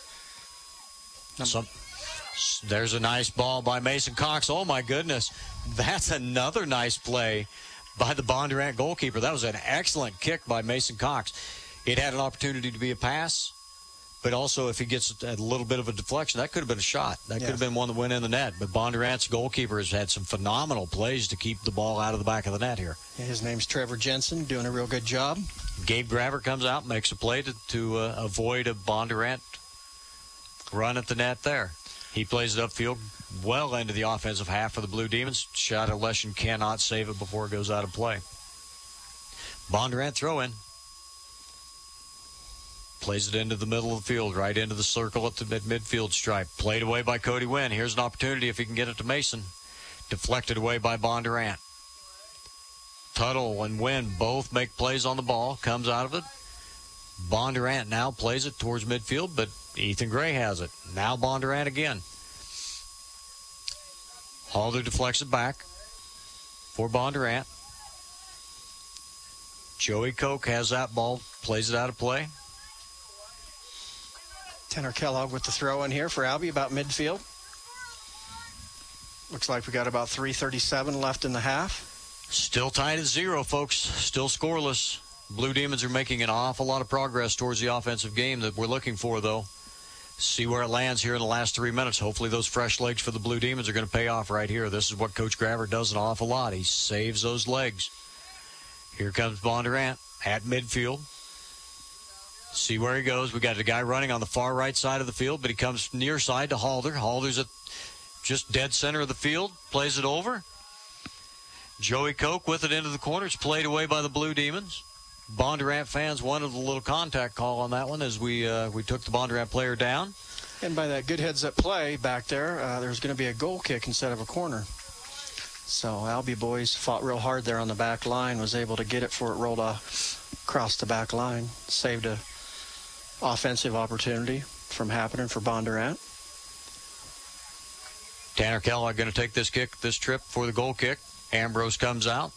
There's a nice ball by Mason Cox. Oh, my goodness. That's another nice play by the Bondurant goalkeeper. That was an excellent kick by Mason Cox. It had an opportunity to be a pass, but also if he gets a little bit of a deflection, that could have been a shot. That could have been one that went in the net. But Bondurant's goalkeeper has had some phenomenal plays to keep the ball out of the back of the net here. His name's Trevor Jensen, doing a real good job. Gabe Graver comes out, makes a play to avoid a Bondurant run at the net there. He plays it upfield well into the offensive half for the Blue Demons. Shot at Leschen cannot save it before it goes out of play. Bondurant throw in. Plays it into the middle of the field, right into the circle at the midfield stripe. Played away by Cody Wynn. Here's an opportunity if he can get it to Mason. Deflected away by Bondurant. Tuttle and Wynn both make plays on the ball. Comes out of it. Bondurant now plays it towards midfield, but Ethan Gray has it. Now Bondurant again. Halder deflects it back for Bondurant. Joey Koch has that ball, plays it out of play. Tanner Kellogg with the throw in here for Albie about midfield. Looks like we got about 3:37 left in the half. Still tied at 0, folks. Still scoreless. Blue Demons are making an awful lot of progress towards the offensive game that we're looking for, though. See where it lands here in the last 3 minutes. Hopefully those fresh legs for the Blue Demons are going to pay off right here. This is what Coach Graver does an awful lot. He saves those legs. Here comes Bondurant at midfield. See where he goes. We got a guy running on the far right side of the field, but he comes near side to Halder. Halder's at just dead center of the field. Plays it over. Joey Koch with it into the corner. It's played away by the Blue Demons. Bondurant fans wanted a little contact call on that one as we took the Bondurant player down. And by that good heads-up play back there, there's going to be a goal kick instead of a corner. So Albie boys fought real hard there on the back line, was able to get it before it rolled across the back line. Saved a offensive opportunity from happening for Bondurant. Tanner Kellogg going to take this trip for the goal kick. Ambrose comes out.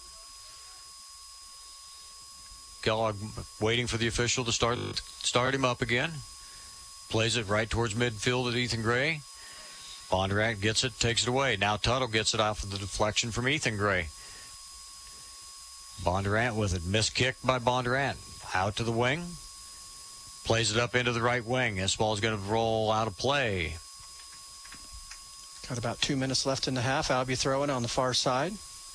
Kellogg waiting for the official to start him up again. Plays it right towards midfield at Ethan Gray. Bondurant gets it, takes it away. Now Tuttle gets it off of the deflection from Ethan Gray. Bondurant with it. Missed kick by Bondurant. Out to the wing. Plays it up into the right wing. This ball is going to roll out of play. Got about 2 minutes left in the half. Albie throwing on the far side.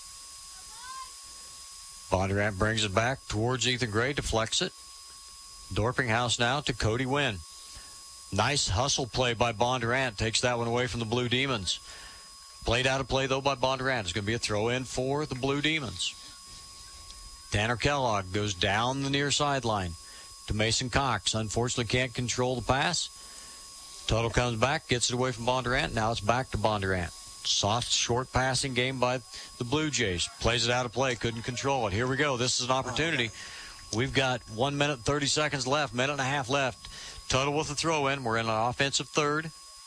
Bondurant brings it back towards Ethan Gray, deflects it. Dorpinghouse now to Cody Wynn. Nice hustle play by Bondurant. Takes that one away from the Blue Demons. Played out of play, though, by Bondurant. It's going to be a throw-in for the Blue Demons. Tanner Kellogg goes down the near sideline to Mason Cox. Unfortunately, can't control the pass. Tuttle comes back, gets it away from Bondurant. Now it's back to Bondurant. Soft, short passing game by the Blue Jays. Plays it out of play, couldn't control it. Here we go. This is an opportunity. We've got 1 minute, 30 seconds left, minute and a half left. Tuttle with the throw in. We're in an offensive third.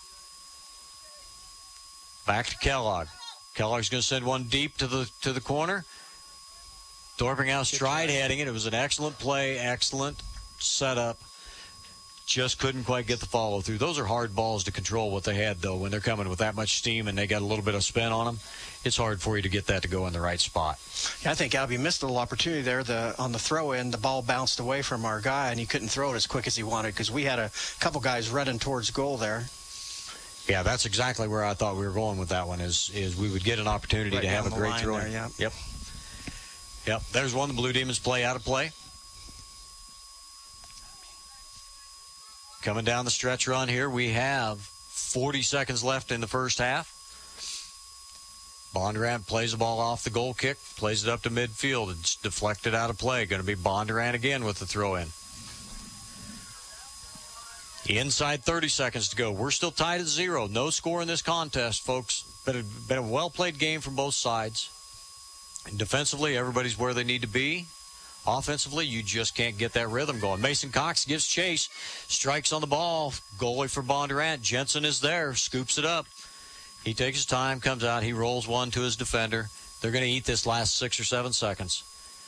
Back to Kellogg. Kellogg's going to send one deep to the corner. Dorpinghouse tried heading it. It was an excellent play, excellent setup. Just couldn't quite get the follow through. Those are hard balls to control what they had, though, when they're coming with that much steam and they got a little bit of spin on them. It's hard for you to get that to go in the right spot. Yeah, I think Albie missed a little opportunity there. On the throw-in, the ball bounced away from our guy, and he couldn't throw it as quick as he wanted because we had a couple guys running towards goal there. Yeah, that's exactly where I thought we were going with that one, is we would get an opportunity to have a great throw. Yeah. Yep. There's one. The Blue Demons play out of play. Coming down the stretch run here, we have 40 seconds left in the first half. Bondurant plays the ball off the goal kick, plays it up to midfield. It's deflected out of play. Going to be Bondurant again with the throw-in. Inside 30 seconds to go. We're still tied at 0. No score in this contest, folks. Been a well-played game from both sides. And defensively, everybody's where they need to be. Offensively, you just can't get that rhythm going. Mason Cox gives chase, strikes on the ball. Goalie for Bondurant. Jensen is there, scoops it up. He takes his time, comes out. He rolls one to his defender. They're going to eat this last 6 or 7 seconds.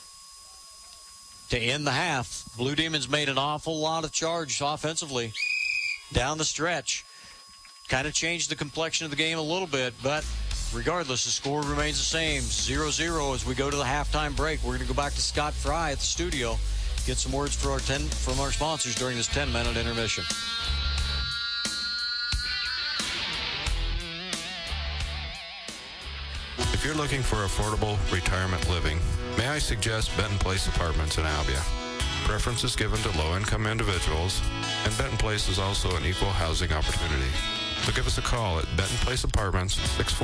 To end the half, Blue Demons made an awful lot of charge offensively down the stretch. Kind of changed the complexion of the game a little bit, but regardless, the score remains the same, 0-0 as we go to the halftime break. We're going to go back to Scott Fry at the studio, get some words from our sponsors during this 10-minute intermission. If you're looking for affordable retirement living, may I suggest Benton Place Apartments in Albia. Preference is given to low-income individuals, and Benton Place is also an equal housing opportunity. So give us a call at Benton Place Apartments,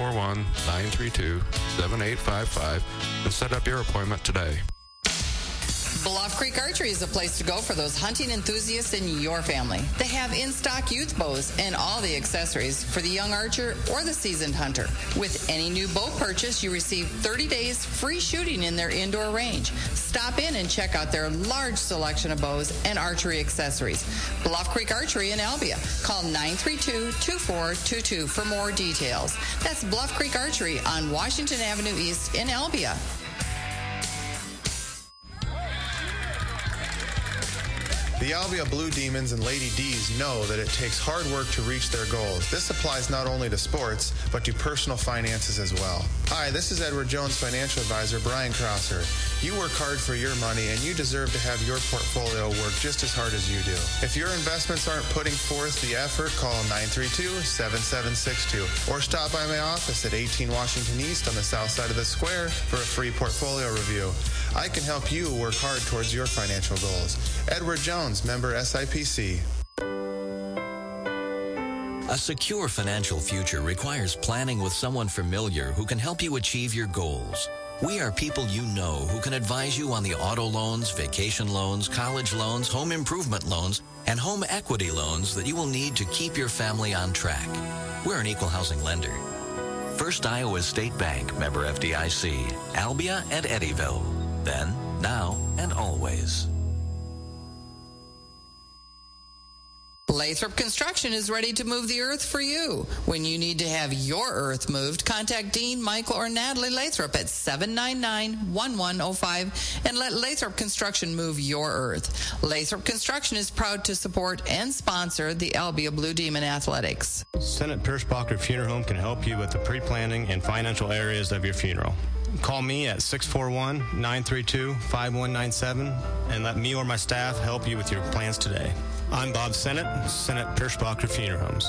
641-932-7855, and set up your appointment today. Bluff Creek Archery is a place to go for those hunting enthusiasts in your family. They have in-stock youth bows and all the accessories for the young archer or the seasoned hunter. With any new bow purchase, you receive 30 days free shooting in their indoor range. Stop in and check out their large selection of bows and archery accessories. Bluff Creek Archery in Albia. Call 932-2422 for more details. That's Bluff Creek Archery on Washington Avenue East in Albia. The Albia Blue Demons and Lady D's know that it takes hard work to reach their goals. This applies not only to sports, but to personal finances as well. Hi, this is Edward Jones Financial Advisor Brian Crosser. You work hard for your money, and you deserve to have your portfolio work just as hard as you do. If your investments aren't putting forth the effort, call 932-7762 or stop by my office at 18 Washington East on the south side of the square for a free portfolio review. I can help you work hard towards your financial goals. Edward Jones, member SIPC. A secure financial future requires planning with someone familiar who can help you achieve your goals. We are people you know who can advise you on the auto loans, vacation loans, college loans, home improvement loans, and home equity loans that you will need to keep your family on track. We're an equal housing lender. First Iowa State Bank, member FDIC, Albia and Eddyville. Then, now, and always. Lathrop Construction is ready to move the earth for you. When you need to have your earth moved, contact Dean, Michael, or Natalie Lathrop at 799-1105 and let Lathrop Construction move your earth. Lathrop Construction is proud to support and sponsor the Albia Blue Demon Athletics. Senate Perschbacher Funeral Home can help you with the pre-planning and financial areas of your funeral. Call me at 641-932-5197 and let me or my staff help you with your plans today. I'm Bob Sennett, Sennett Perschbacher Funeral Homes.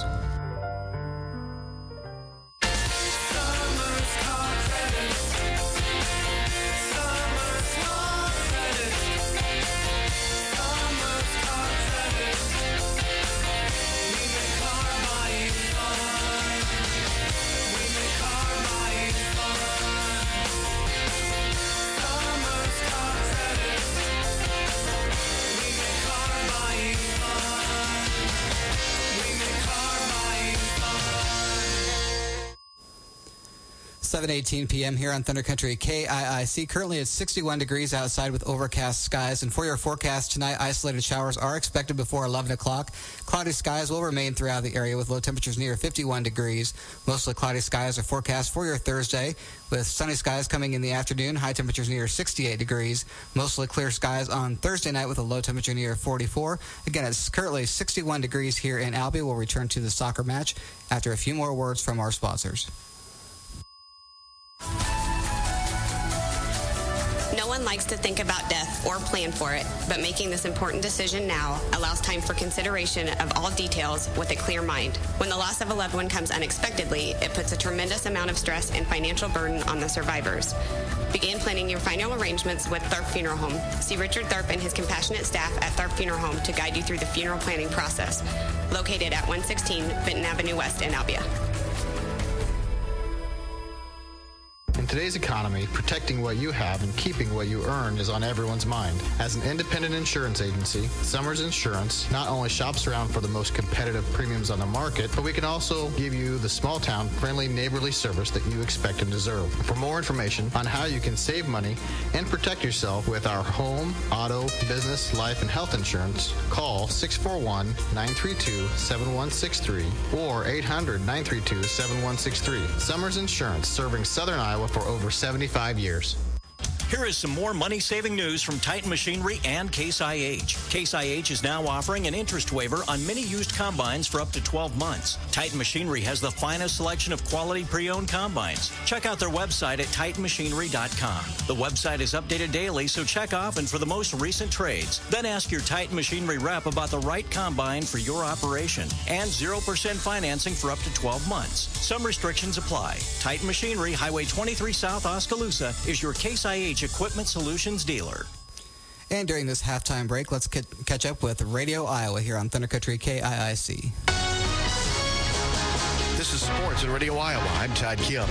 7:18 p.m. here on Thunder Country KIIC. Currently it's 61 degrees outside with overcast skies. And for your forecast tonight, isolated showers are expected before 11 o'clock. Cloudy skies will remain throughout the area with low temperatures near 51 degrees. Mostly cloudy skies are forecast for your Thursday with sunny skies coming in the afternoon. High temperatures near 68 degrees. Mostly clear skies on Thursday night with a low temperature near 44. Again, it's currently 61 degrees here in Albia. We'll return to the soccer match after a few more words from our sponsors. No one likes to think about death or plan for it, but making this important decision now allows time for consideration of all details with a clear mind. When the loss of a loved one comes unexpectedly, it puts a tremendous amount of stress and financial burden on the survivors. Begin planning your final arrangements with Tharp Funeral Home. See Richard Tharp and his compassionate staff at Tharp Funeral Home to guide you through the funeral planning process. Located at 116 Benton Avenue West in Albia. In today's economy, protecting what you have and keeping what you earn is on everyone's mind. As an independent insurance agency, Summers Insurance not only shops around for the most competitive premiums on the market, but we can also give you the small-town, friendly, neighborly service that you expect and deserve. For more information on how you can save money and protect yourself with our home, auto, business, life, and health insurance, call 641-932-7163 or 800-932-7163. Summers Insurance, serving Southern Iowa for over 75 years. Here is some more money-saving news from Titan Machinery and Case IH. Case IH is now offering an interest waiver on many used combines for up to 12 months. Titan Machinery has the finest selection of quality pre-owned combines. Check out their website at titanmachinery.com. The website is updated daily, so check often for the most recent trades. Then ask your Titan Machinery rep about the right combine for your operation. And 0% financing for up to 12 months. Some restrictions apply. Titan Machinery, Highway 23 South, Oskaloosa, is your Case IH Equipment Solutions dealer. And during this halftime break, let's catch up with Radio Iowa here on Thunder Country KIIC. This is Sports in Radio Iowa. I'm Todd Kim.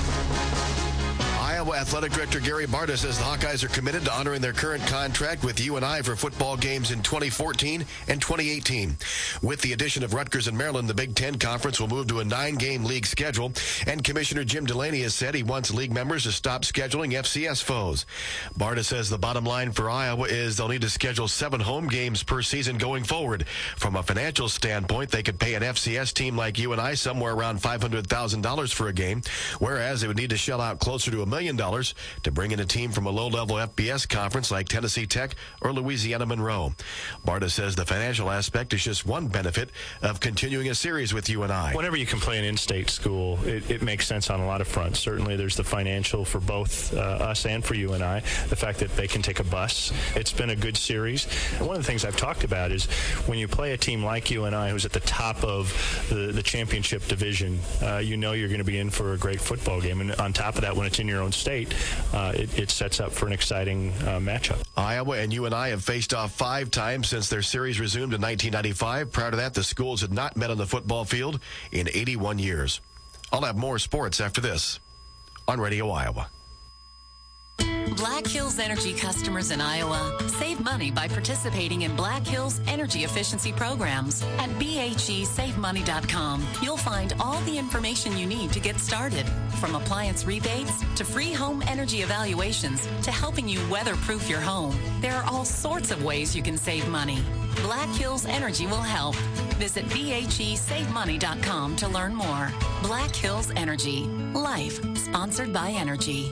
Iowa Athletic Director Gary Barta says the Hawkeyes are committed to honoring their current contract with UNI for football games in 2014 and 2018. With the addition of Rutgers and Maryland, the Big Ten Conference will move to a 9-game league schedule, and Commissioner Jim Delaney has said he wants league members to stop scheduling FCS foes. Barta says the bottom line for Iowa is they'll need to schedule 7 home games per season going forward. From a financial standpoint, they could pay an FCS team like UNI somewhere around $500,000 for a game, whereas they would need to shell out closer to $1 million to bring in a team from a low-level FBS conference like Tennessee Tech or Louisiana Monroe. Barta says the financial aspect is just one benefit of continuing a series with UNI. Whenever you can play an in-state school, it makes sense on a lot of fronts. Certainly there's the financial for both us and for UNI, the fact that they can take a bus. It's been a good series. And one of the things I've talked about is when you play a team like UNI who's at the top of the championship division, you know you're going to be in for a great football game. And on top of that, when it's in your own state, it sets up for an exciting matchup. Iowa and UNI have faced off 5 times since their series resumed in 1995. Prior to that, the schools had not met on the football field in 81 years. I'll have more sports after this on Radio Iowa. Black Hills Energy customers in Iowa save money by participating in Black Hills energy efficiency programs. At BHESaveMoney.com, you'll find all the information you need to get started, from appliance rebates to free home energy evaluations to helping you weatherproof your home. There are all sorts of ways you can save money. Black Hills Energy will help. Visit BHESaveMoney.com to learn more. Black Hills Energy. Life sponsored by Energy.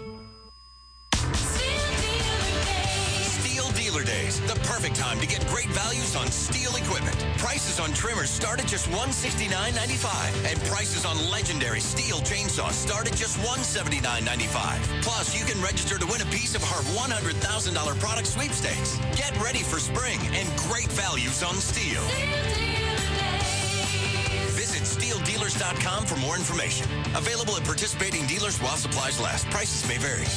Days, the perfect time to get great values on steel equipment. Prices on trimmers start at just $169.95, and prices on legendary steel chainsaws start at just $179.95. Plus, you can register to win a piece of our $100,000 product sweepstakes. Get ready for spring and great values on steel. Visit SteelDealers.com for more information. Available at participating dealers while supplies last. Prices may vary.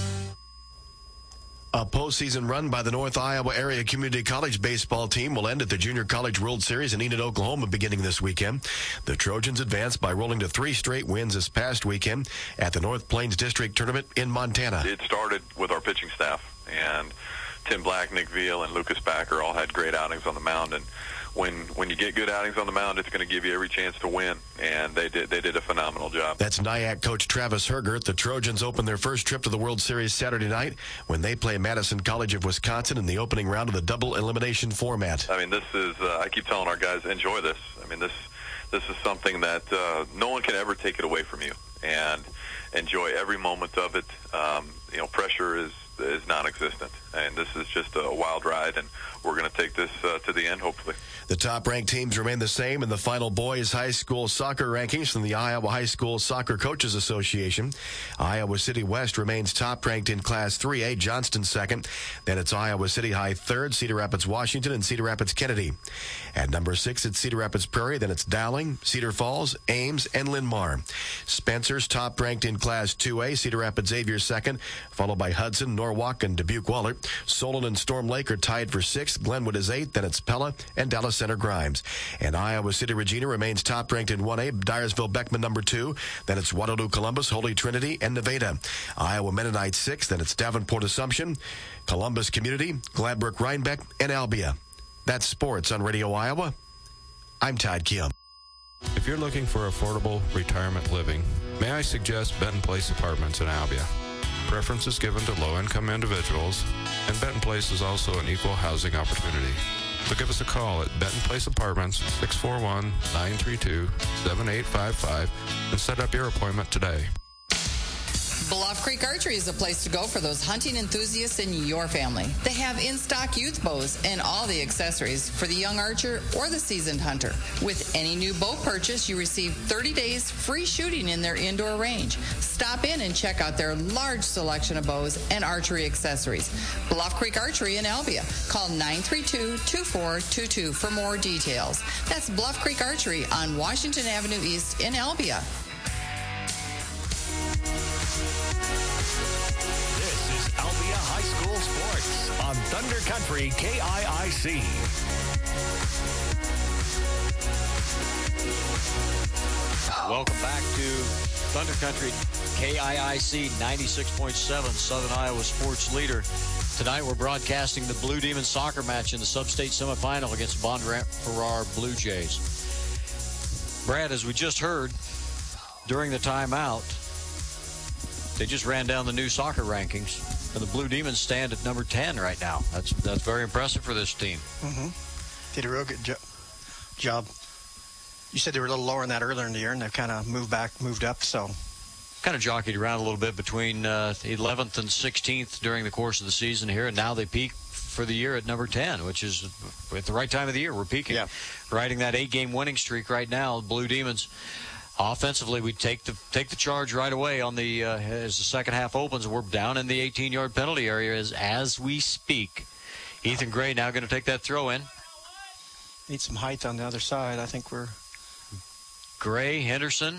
A postseason run by the North Iowa Area Community College baseball team will end at the Junior College World Series in Enid, Oklahoma, beginning this weekend. The Trojans advanced by rolling to 3 straight wins this past weekend at the North Plains District Tournament in Montana. It started with our pitching staff, and Tim Black, Nick Veal, and Lucas Backer all had great outings on the mound, and when you get good outings on the mound, it's going to give you every chance to win, and they did a phenomenal job. That's NIAC coach Travis Hergert. The Trojans open their first trip to the World Series Saturday night when they play Madison College of Wisconsin in the opening round of the double elimination format. I mean, this is I keep telling our guys, enjoy this. I mean, this is something that no one can ever take it away from you, and enjoy every moment of it. Pressure is non-existent, and this is just a wild ride, and we're going to take this to the end, hopefully. The top-ranked teams remain the same in the final boys high school soccer rankings from the Iowa High School Soccer Coaches Association. Iowa City West remains top-ranked in Class 3A, Johnston second. Then it's Iowa City High third, Cedar Rapids Washington, and Cedar Rapids Kennedy. At number 6, it's Cedar Rapids Prairie. Then it's Dowling, Cedar Falls, Ames, and Linn-Mar. Spencer's top-ranked in Class 2A, Cedar Rapids Xavier second, followed by Hudson, Norwalk, and Dubuque-Wahlert. Solon and Storm Lake are tied for 6th. Glenwood is 8th. Then it's Pella and Dallas Center Grimes. And Iowa City Regina remains top-ranked in 1A. Dyersville Beckman number 2. Then it's Waterloo Columbus, Holy Trinity, and Nevada. Iowa Mennonite 6th. Then it's Davenport Assumption, Columbus Community, Gladbrook Rhinebeck, and Albia. That's sports on Radio Iowa. I'm Todd Kim. If you're looking for affordable retirement living, may I suggest Benton Place Apartments in Albia. Preference is given to low-income individuals, and Benton Place is also an equal housing opportunity. So give us a call at Benton Place Apartments, 641-932-7855, and set up your appointment today. Bluff Creek Archery is a place to go for those hunting enthusiasts in your family. They have in-stock youth bows and all the accessories for the young archer or the seasoned hunter. With any new bow purchase, you receive 30 days free shooting in their indoor range. Stop in and check out their large selection of bows and archery accessories. Bluff Creek Archery in Albia. Call 932-2422 for more details. That's Bluff Creek Archery on Washington Avenue East in Albia. This is Albia High School Sports on Thunder Country KIIC. Welcome back to Thunder Country KIIC 96.7, Southern Iowa sports leader. Tonight we're broadcasting the Blue Demons soccer match in the Sub-State semifinal against Bondurant Farrar Blue Jays. Brad, as we just heard during the timeout, they just ran down the new soccer rankings, and the Blue Demons stand at number 10 right now. That's very impressive for this team. Mm-hmm. Did a real good job. You said they were a little lower than that earlier in the year, and they've kind of moved up, so. Kind of jockeyed around a little bit between 11th and 16th during the course of the season here, and now they peak for the year at number 10, which is at the right time of the year. We're peaking. Yeah. Riding that 8-game winning streak right now, Blue Demons. Offensively, we take the charge right away on the as the second half opens. We're down in the 18-yard penalty area as we speak. Ethan Gray now going to take that throw in. Need some height on the other side. I think we're Gray, Henderson,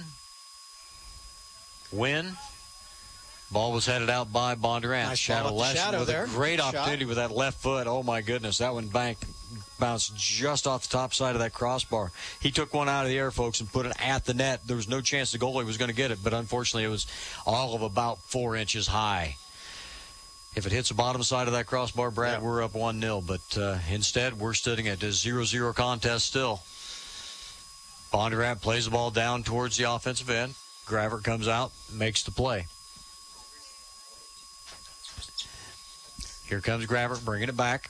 Wynn. Ball was headed out by Bondurant. Nice Shadow Lesson with there. a great Good opportunity shot. with that left foot. Oh, my goodness. That one bounced just off the top side of that crossbar. He took one out of the air, folks, and put it at the net. There was no chance the goalie was going to get it, but unfortunately it was all of about 4 inches high. If it hits the bottom side of that crossbar, Brad, we're up 1-0. But instead, we're sitting at a 0-0 contest still. Bondurant plays the ball down towards the offensive end. Gravert comes out, makes the play. Here comes Gravert, bringing it back.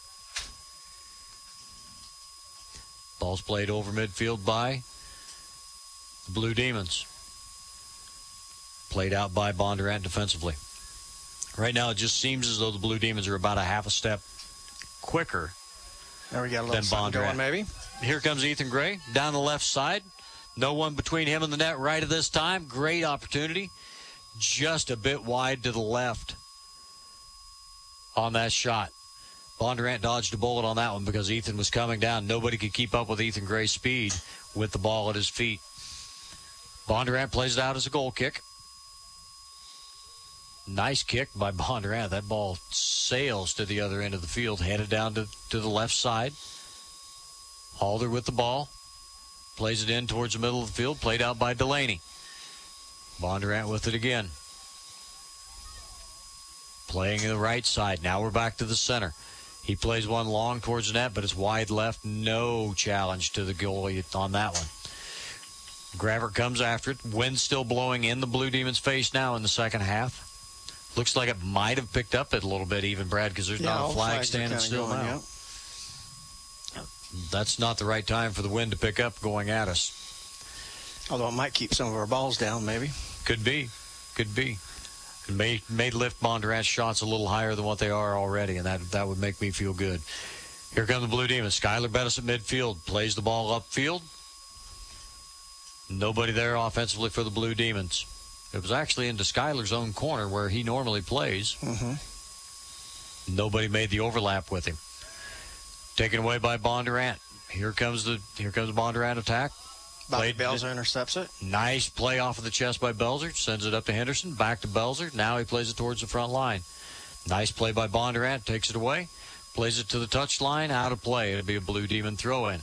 Ball's played over midfield by the Blue Demons. Played out by Bondurant defensively. Right now, it just seems as though the Blue Demons are about a half a step quicker there we got a than little something Bondurant. going, maybe. Here comes Ethan Gray down the left side. No one between him and the net right at this time. Great opportunity. Just a bit wide to the left on that shot. Bondurant dodged a bullet on that one because Ethan was coming down. Nobody could keep up with Ethan Gray's speed with the ball at his feet. Bondurant plays it out as a goal kick. Nice kick by Bondurant. That ball sails to the other end of the field, headed down to the left side. Halder with the ball. Plays it in towards the middle of the field, played out by Delaney. Bondurant with it again. Playing the right side. Now we're back to the center. He plays one long towards the net, but it's wide left. No challenge to the goalie on that one. Gravert comes after it. Wind still blowing in the Blue Demons' face now in the second half. Looks like it might have picked up it a little bit even, Brad, because there's not a flag standing still now. Yeah. That's not the right time for the wind to pick up going at us. Although it might keep some of our balls down, maybe. Could be. It may lift Bondurant's shots a little higher than what they are already, and that would make me feel good. Here come the Blue Demons. Skylar Bettis at midfield. Plays the ball upfield. Nobody there offensively for the Blue Demons. It was actually into Skylar's own corner where he normally plays. Mm-hmm. Nobody made the overlap with him. Taken away by Bondurant. Here comes the Bondurant attack. Bobby Belzer intercepts it. Nice play off of the chest by Belzer. Sends it up to Henderson. Back to Belzer. Now he plays it towards the front line. Nice play by Bondurant. Takes it away. Plays it to the touch line. Out of play. It'll be a Blue Demon throw-in.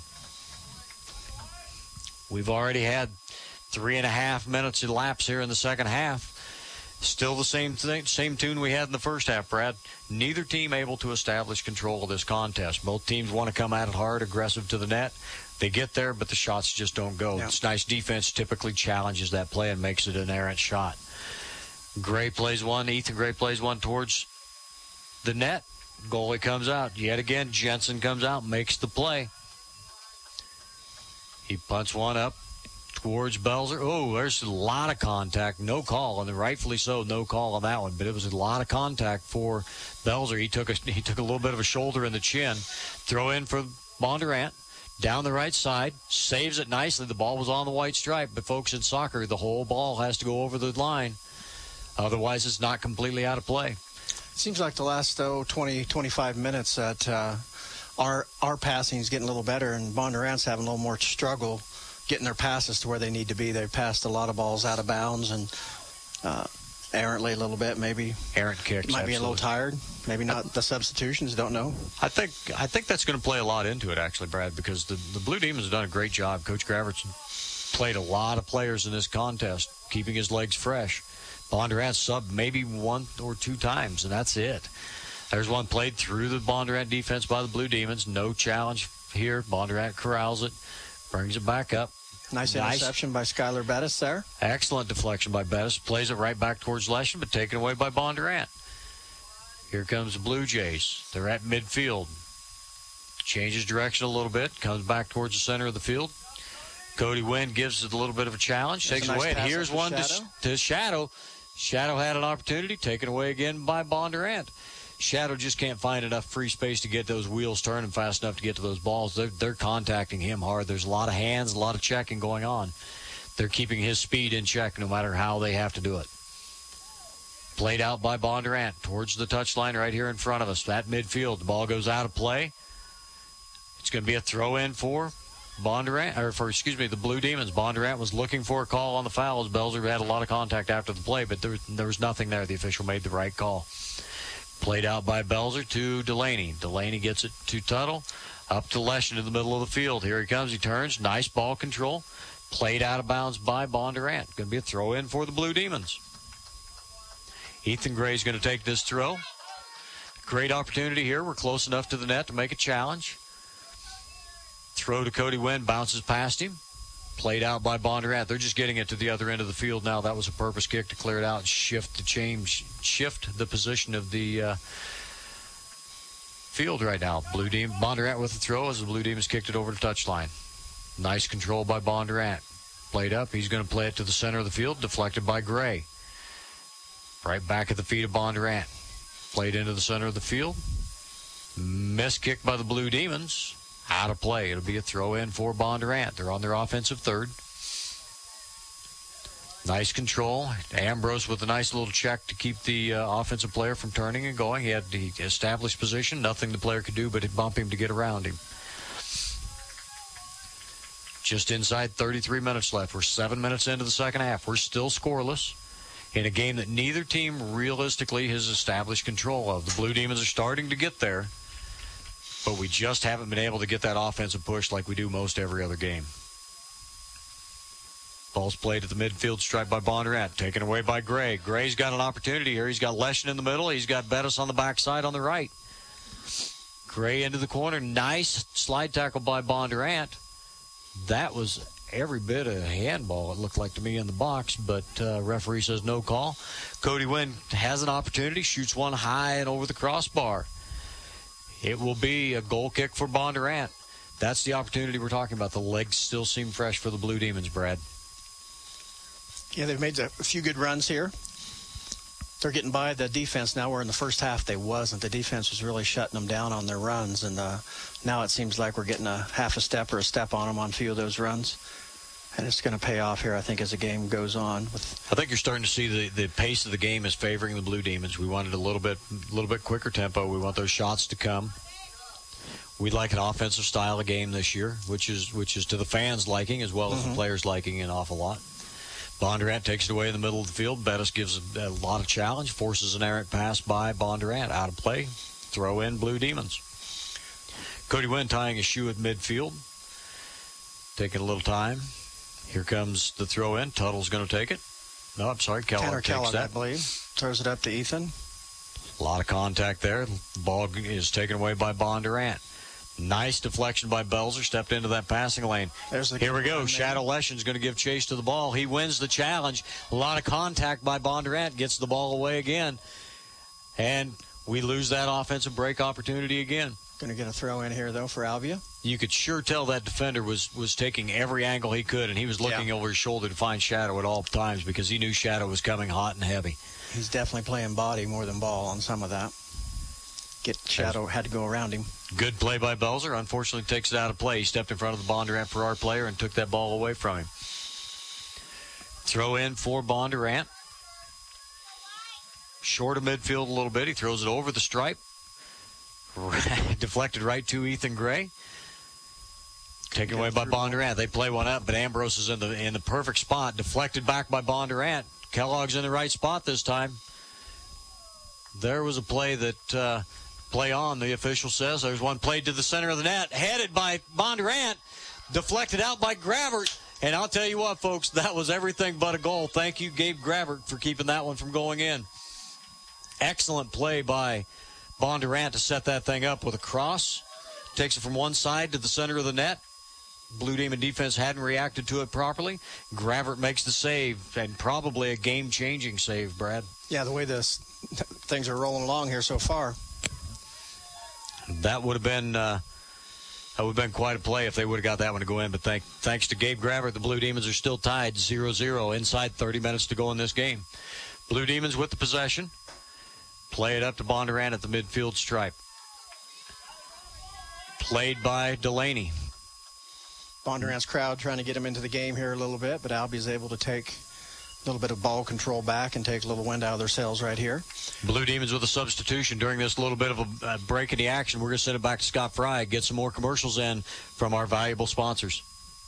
We've already had 3.5 minutes elapse here in the second half. Still the same tune we had in the first half, Brad. Neither team able to establish control of this contest. Both teams want to come at it hard, aggressive to the net. They get there, but the shots just don't go. Yeah. It's nice defense typically challenges that play and makes it an errant shot. Gray plays one. Ethan Gray plays one towards the net. Goalie comes out. Yet again, Jensen comes out, makes the play. He punts one up towards Belzer. Oh, there's a lot of contact. No call, and rightfully so, no call on that one. But it was a lot of contact for Belzer. He took a little bit of a shoulder in the chin. Throw in for Bondurant. Down the right side. Saves it nicely. The ball was on the white stripe. But, folks, in soccer, the whole ball has to go over the line. Otherwise, it's not completely out of play. Seems like the last 20, 25 minutes that our passing is getting a little better, and Bondurant's having a little more struggle getting their passes to where they need to be. They've passed a lot of balls out of bounds and errantly a little bit, maybe. Errant kicks. Might be a little tired. Maybe not the substitutions. Don't know. I think that's going to play a lot into it, actually, Brad, because the Blue Demons have done a great job. Coach Gravert's played a lot of players in this contest, keeping his legs fresh. Bondurant subbed maybe 1 or 2 times, and that's it. There's one played through the Bondurant defense by the Blue Demons. No challenge here. Bondurant corrals it, brings it back up. Nice interception by Skylar Bettis there. Excellent deflection by Bettis. Plays it right back towards Leshen, but taken away by Bondurant. Here comes the Blue Jays. They're at midfield. Changes direction a little bit. Comes back towards the center of the field. Cody Wynn gives it a little bit of a challenge. Takes it away. And here's one to Shadow. Shadow had an opportunity. Taken away again by Bondurant. Shadow just can't find enough free space to get those wheels turning fast enough to get to those balls. They're contacting him hard. There's a lot of hands, a lot of checking going on. They're keeping his speed in check no matter how they have to do it. Played out by Bondurant towards the touchline right here in front of us. At midfield, the ball goes out of play. It's going to be a throw-in for the Blue Demons. Bondurant was looking for a call on the foul as Belzer had a lot of contact after the play, but there was nothing there. The official made the right call. Played out by Belzer to Delaney. Delaney gets it to Tuttle. Up to Leshen in the middle of the field. Here he comes. He turns. Nice ball control. Played out of bounds by Bondurant. Going to be a throw-in for the Blue Demons. Ethan Gray's going to take this throw. Great opportunity here. We're close enough to the net to make a challenge. Throw to Cody Wynn. Bounces past him. Played out by Bondurant. They're just getting it to the other end of the field now. That was a purpose kick to clear it out and shift the position of the field right now. Blue Demon, Bondurant with the throw as the Blue Demons kicked it over the touchline. Nice control by Bondurant. Played up. He's going to play it to the center of the field. Deflected by Gray. Right back at the feet of Bondurant. Played into the center of the field. Missed kick by the Blue Demons. Out of play. It'll be a throw-in for Bondurant. They're on their offensive third. Nice control. Ambrose with a nice little check to keep the offensive player from turning and going. He had the established position. Nothing the player could do but bump him to get around him. Just inside 33 minutes left. We're 7 minutes into the second half. We're still scoreless in a game that neither team realistically has established control of. The Blue Demons are starting to get there, but we just haven't been able to get that offensive push like we do most every other game. Ball's played at the midfield stripe by Bondurant, taken away by Gray. Gray's got an opportunity here. He's got Leshen in the middle. He's got Bettis on the backside on the right. Gray into the corner. Nice slide tackle by Bondurant. That was every bit a handball, it looked like to me, in the box, but referee says no call. Cody Wynn has an opportunity, shoots one high and over the crossbar. It will be a goal kick for Bondurant. That's the opportunity we're talking about. The legs still seem fresh for the Blue Demons, Brad. Yeah, they've made a few good runs here. They're getting by the defense now, where in the first half they wasn't. The defense was really shutting them down on their runs, and now it seems like we're getting a half a step or a step on them on a few of those runs. And it's going to pay off here, I think, as the game goes on. I think you're starting to see the pace of the game is favoring the Blue Demons. We wanted a little bit quicker tempo. We want those shots to come. We like an offensive style of game this year, which is to the fans' liking as well as the players' liking an awful lot. Bondurant takes it away in the middle of the field. Bettis gives a lot of challenge, forces an errant pass by Bondurant. Out of play, throw in Blue Demons. Cody Wynn tying his shoe at midfield. Taking a little time. Here comes the throw in. Tuttle's going to take it. No, I'm sorry, Kellogg takes that. I believe. Throws it up to Ethan. A lot of contact there. The ball is taken away by Bondurant. Nice deflection by Belzer. Stepped into that passing lane. Here we go. Shadow Leschen's going to give chase to the ball. He wins the challenge. A lot of contact by Bondurant. Gets the ball away again. And we lose that offensive break opportunity again. Going to get a throw in here, though, for Albia. You could sure tell that defender was taking every angle he could, and he was looking over his shoulder to find Shadow at all times because he knew Shadow was coming hot and heavy. He's definitely playing body more than ball on some of that. Shadow had to go around him. Good play by Belzer. Unfortunately, takes it out of play. He stepped in front of the Bondurant Farrar player and took that ball away from him. Throw in for Bondurant. Short of midfield a little bit. He throws it over the stripe. Deflected right to Ethan Gray. Taken away by Bondurant. They play one up, but Ambrose is in the perfect spot. Deflected back by Bondurant. Kellogg's in the right spot this time. There was a play that play on, the official says. There's one played to the center of the net, headed by Bondurant, deflected out by Gravert. And I'll tell you what, folks, that was everything but a goal. Thank you, Gabe Gravert, for keeping that one from going in. Excellent play by Bondurant to set that thing up with a cross. Takes it from one side to the center of the net. Blue Demon defense hadn't reacted to it properly. Gravert makes the save, and probably a game-changing save, Brad. Yeah, the way things are rolling along here so far. That would have been quite a play if they would have got that one to go in. But thanks to Gabe Gravert, the Blue Demons are still tied 0-0 inside 30 minutes to go in this game. Blue Demons with the possession. Play it up to Bondurant at the midfield stripe. Played by Delaney. Bondurant's crowd trying to get him into the game here a little bit, but Albie's able to take a little bit of ball control back and take a little wind out of their sails right here. Blue Demons with a substitution during this little bit of a break in the action. We're going to send it back to Scott Fry, get some more commercials in from our valuable sponsors.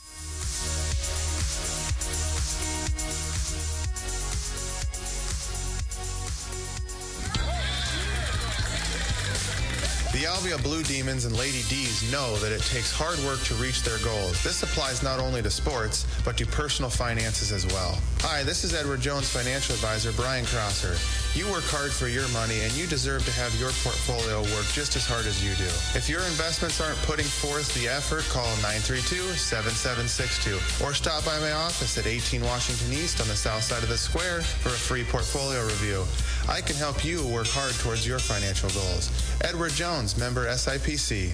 The Albia Blue Demons and Lady D's know that it takes hard work to reach their goals. This applies not only to sports, but to personal finances as well. Hi, this is Edward Jones Financial Advisor Brian Crosser. You work hard for your money, and you deserve to have your portfolio work just as hard as you do. If your investments aren't putting forth the effort, call 932-7762 or stop by my office at 18 Washington East on the south side of the square for a free portfolio review. I can help you work hard towards your financial goals. Edward Jones, member SIPC.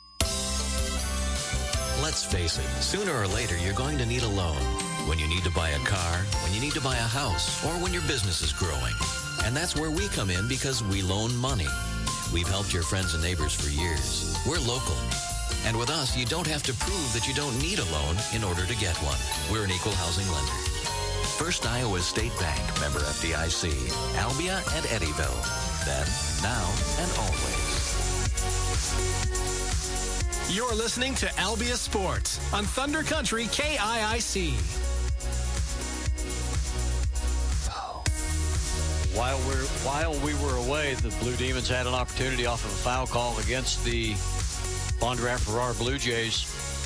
Let's face it, sooner or later you're going to need a loan. When you need to buy a car, when you need to buy a house, or when your business is growing. And that's where we come in because we loan money. We've helped your friends and neighbors for years. We're local. And with us, you don't have to prove that you don't need a loan in order to get one. We're an equal housing lender. First Iowa State Bank, member FDIC, Albia and Eddyville. Then, now, and always. You're listening to Albia Sports on Thunder Country KIIC. While we were away, the Blue Demons had an opportunity off of a foul call against the Bondurant Farrar Blue Jays.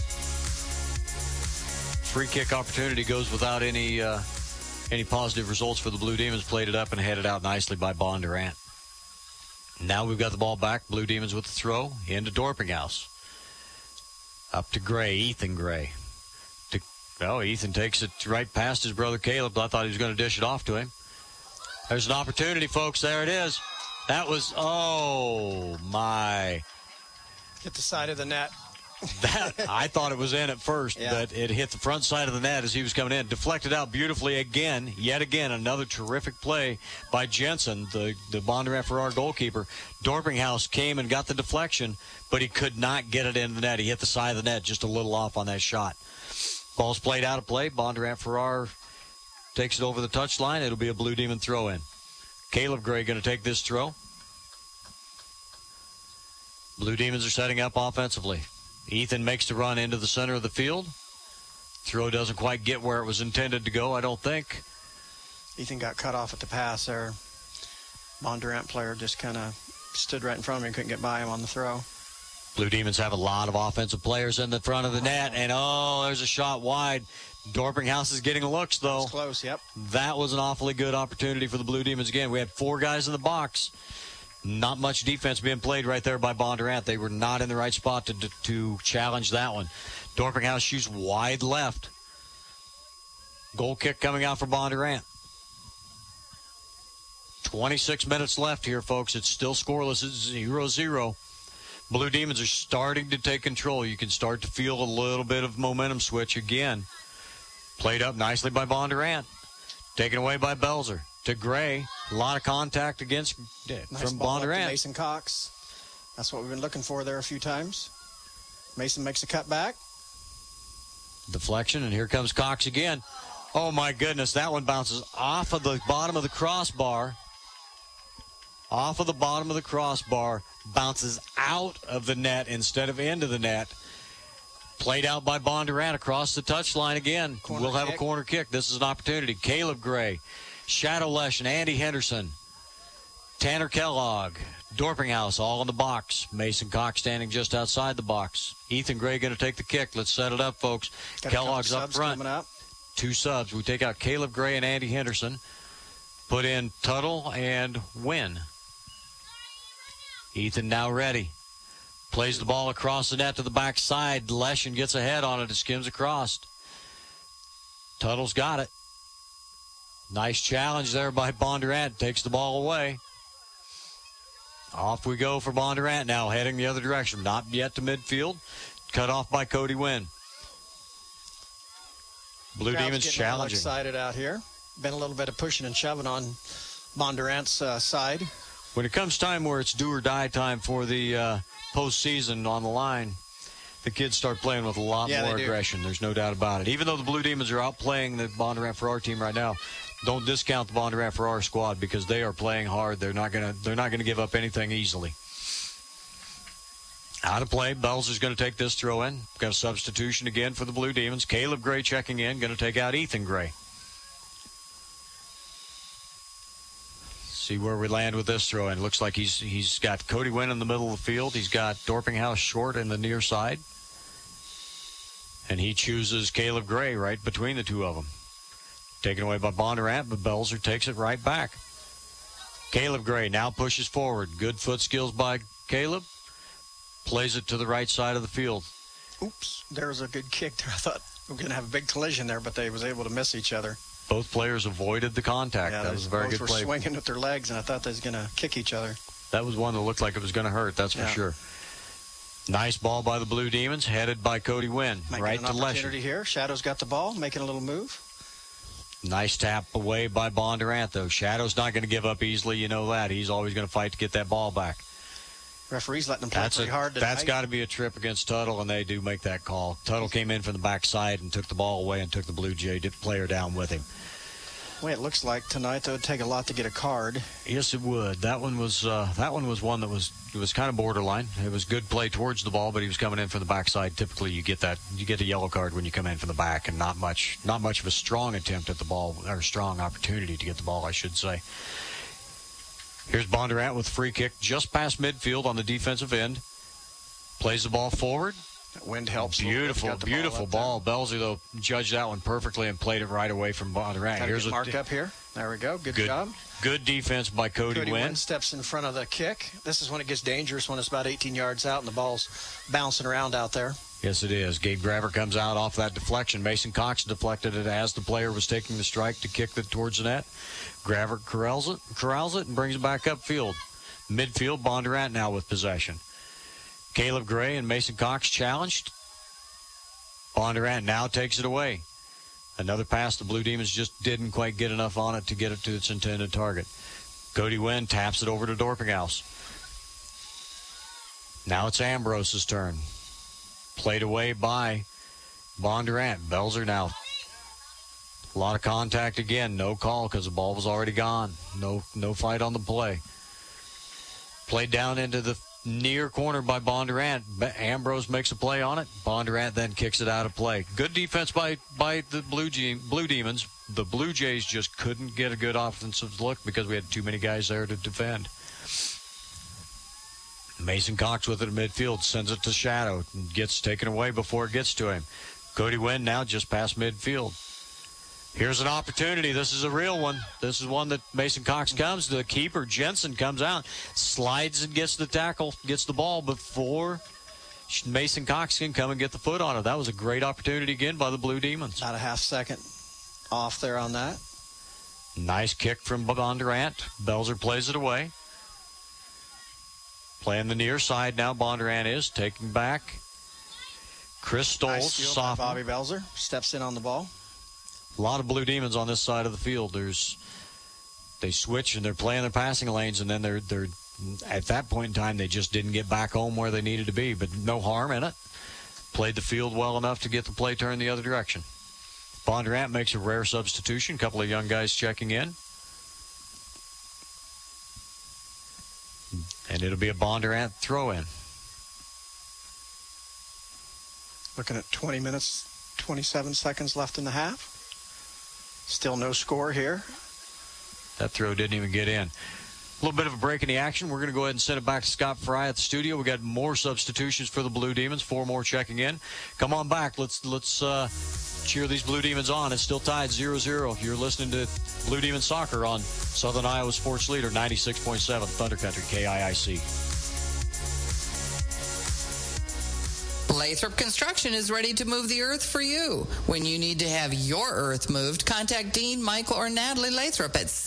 Free kick opportunity goes without any positive results for the Blue Demons. Played it up and headed out nicely by Bondurant. Now we've got the ball back. Blue Demons with the throw into Dorpinghouse. Up to Gray, Ethan Gray. Ethan takes it right past his brother Caleb. I thought he was going to dish it off to him. There's an opportunity, folks. There it is. That was, oh, my. Hit the side of the net. I thought it was in at first, but it hit the front side of the net as he was coming in. Deflected out beautifully again. Yet again, another terrific play by Jensen, the Bondurant-Farrar goalkeeper. Dorpinghouse came and got the deflection, but he could not get it in the net. He hit the side of the net just a little off on that shot. Ball's played out of play. Bondurant-Farrar takes it over the touchline. It'll be a Blue Demon throw-in. Caleb Gray going to take this throw. Blue Demons are setting up offensively. Ethan makes the run into the center of the field. Throw doesn't quite get where it was intended to go, I don't think. Ethan got cut off at the pass there. Bondurant player just kind of stood right in front of him and couldn't get by him on the throw. Blue Demons have a lot of offensive players in the front of the net, and there's a shot wide. Dorpinghouse is getting looks, though. That's close, yep. That was an awfully good opportunity for the Blue Demons again. We had 4 guys in the box. Not much defense being played right there by Bondurant. They were not in the right spot to challenge that one. Dorpinghouse shoots wide left. Goal kick coming out for Bondurant. 26 minutes left here, folks. It's still scoreless. It's 0-0. Blue Demons are starting to take control. You can start to feel a little bit of momentum switch again. Played up nicely by Bondurant. Taken away by Belzer. To Gray. A lot of contact from Bondurant. Mason Cox. That's what we've been looking for there a few times. Mason makes a cut back. Deflection, and here comes Cox again. Oh, my goodness. That one bounces off of the bottom of the crossbar. Off of the bottom of the crossbar. Bounces out of the net instead of into the net. Played out by Bondurant across the touchline again. We'll have a corner kick. This is an opportunity. Caleb Gray, Shadow Lesh, and Andy Henderson. Tanner Kellogg, Dorpinghouse all in the box. Mason Cox standing just outside the box. Ethan Gray going to take the kick. Let's set it up, folks. Kellogg's up front. 2 subs. We take out Caleb Gray and Andy Henderson. Put in Tuttle and Wynn. Ethan now ready. Plays the ball across the net to the backside. Leshin gets ahead on it. It skims across. Tuttle's got it. Nice challenge there by Bondurant. Takes the ball away. Off we go for Bondurant now, heading the other direction. Not yet to midfield. Cut off by Cody Wynn. Blue Demons challenging. Excited out here. Been a little bit of pushing and shoving on Bondurant's side. When it comes time where it's do or die time for the postseason on the line, the kids start playing with a lot more aggression. There's no doubt about it. Even though the Blue Demons are outplaying the Bondurant-Farrar team right now, don't discount the Bondurant-Farrar squad because they are playing hard. They're not gonna give up anything easily. Out of play. Belzer's going to take this throw in. Got a substitution again for the Blue Demons. Caleb Gray checking in. Going to take out Ethan Gray. See where we land with this throw in. Looks like he's got Cody Wynn in the middle of the field. He's got Dorpinghouse short in the near side. And he chooses Caleb Gray right between the two of them. Taken away by Bondurant, but Belzer takes it right back. Caleb Gray now pushes forward. Good foot skills by Caleb. Plays it to the right side of the field. Oops, there was a good kick there. I thought we were going to have a big collision there, but they was able to miss each other. Both players avoided the contact. Yeah, that was a very good play. Both were swinging with their legs, and I thought they was going to kick each other. That was one that looked like it was going to hurt, that's for sure. Nice ball by the Blue Demons, headed by Cody Wynn. Right to Lesher. Opportunity here. Shadow's got the ball, making a little move. Nice tap away by Bondurant, though. Shadow's not going to give up easily, you know that. He's always going to fight to get that ball back. Referee's letting them play pretty hard tonight. That's got to be a trip against Tuttle, and they do make that call. Tuttle came in from the backside and took the ball away and took the Blue Jay player down with him. Well, it looks like tonight, though, it would take a lot to get a card. Yes, it would. That one was one that was kind of borderline. It was good play towards the ball, but he was coming in from the backside. Typically, you get a yellow card when you come in from the back, and not much of a strong attempt at the ball, or strong opportunity to get the ball, I should say. Here's Bondurant with free kick just past midfield on the defensive end. Plays the ball forward. That wind helps. Beautiful ball. Belzer, though, judged that one perfectly and played it right away from Bondurant. Here's a mark up here. There we go. Good job. Good defense by Cody Wynn. Steps in front of the kick. This is when it gets dangerous, when it's about 18 yards out and the ball's bouncing around out there. Yes, it is. Gabe Graver comes out off that deflection. Mason Cox deflected it as the player was taking the strike to kick it towards the net. Graver corrals it and brings it back upfield. Midfield, Bondurant now with possession. Caleb Gray and Mason Cox challenged. Bondurant now takes it away. Another pass, the Blue Demons just didn't quite get enough on it to get it to its intended target. Cody Wynn taps it over to Dorpinghaus. Now it's Ambrose's turn. Played away by Bondurant. Belzer now. A lot of contact again. No call because the ball was already gone. No fight on the play. Played down into the near corner by Bondurant. Ambrose makes a play on it. Bondurant then kicks it out of play. Good defense by the Blue Demons. The Blue Jays just couldn't get a good offensive look because we had too many guys there to defend. Mason Cox with it in midfield, sends it to Shadow, and gets taken away before it gets to him. Cody Wynn now just past midfield. Here's an opportunity. This is a real one. This is one that Mason Cox comes. The keeper, Jensen, comes out, slides and gets the tackle, gets the ball before Mason Cox can come and get the foot on it. That was a great opportunity again by the Blue Demons. About a half second off there on that. Nice kick from Bondurant. Belzer plays it away. Playing the near side now, Bondurant is taking back. Chris Stoll, nice steal by Bobby Belzer, steps in on the ball. A lot of Blue Demons on this side of the field. They switch and they're playing their passing lanes, and then they're at that point in time they just didn't get back home where they needed to be. But no harm in it. Played the field well enough to get the play turned the other direction. Bondurant makes a rare substitution. A couple of young guys checking in. And it'll be a Bondurant throw-in. Looking at 20 minutes, 27 seconds left in the half. Still no score here. That throw didn't even get in. A little bit of a break in the action. We're going to go ahead and send it back to Scott Fry at the studio. We got more substitutions for the Blue Demons. 4 more checking in. Come on back. Let's cheer these Blue Demons on. It's still tied 0-0. You're listening to Blue Demon Soccer on Southern Iowa Sports Leader 96.7 Thunder Country KIIC. Lathrop Construction is ready to move the earth for you. When you need to have your earth moved, contact Dean, Michael, or Natalie Lathrop at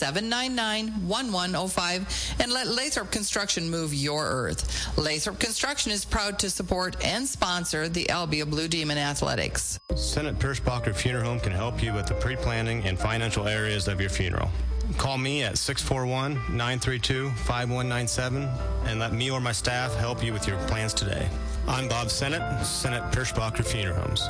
799-1105 and let Lathrop Construction move your earth. Lathrop Construction is proud to support and sponsor the Albia Blue Demon Athletics. Senate Perschbacher Funeral Home can help you with the pre-planning and financial areas of your funeral. Call me at 641-932-5197 and let me or my staff help you with your plans today. I'm Bob Sennett, Sennett Perschbacher Funeral Homes.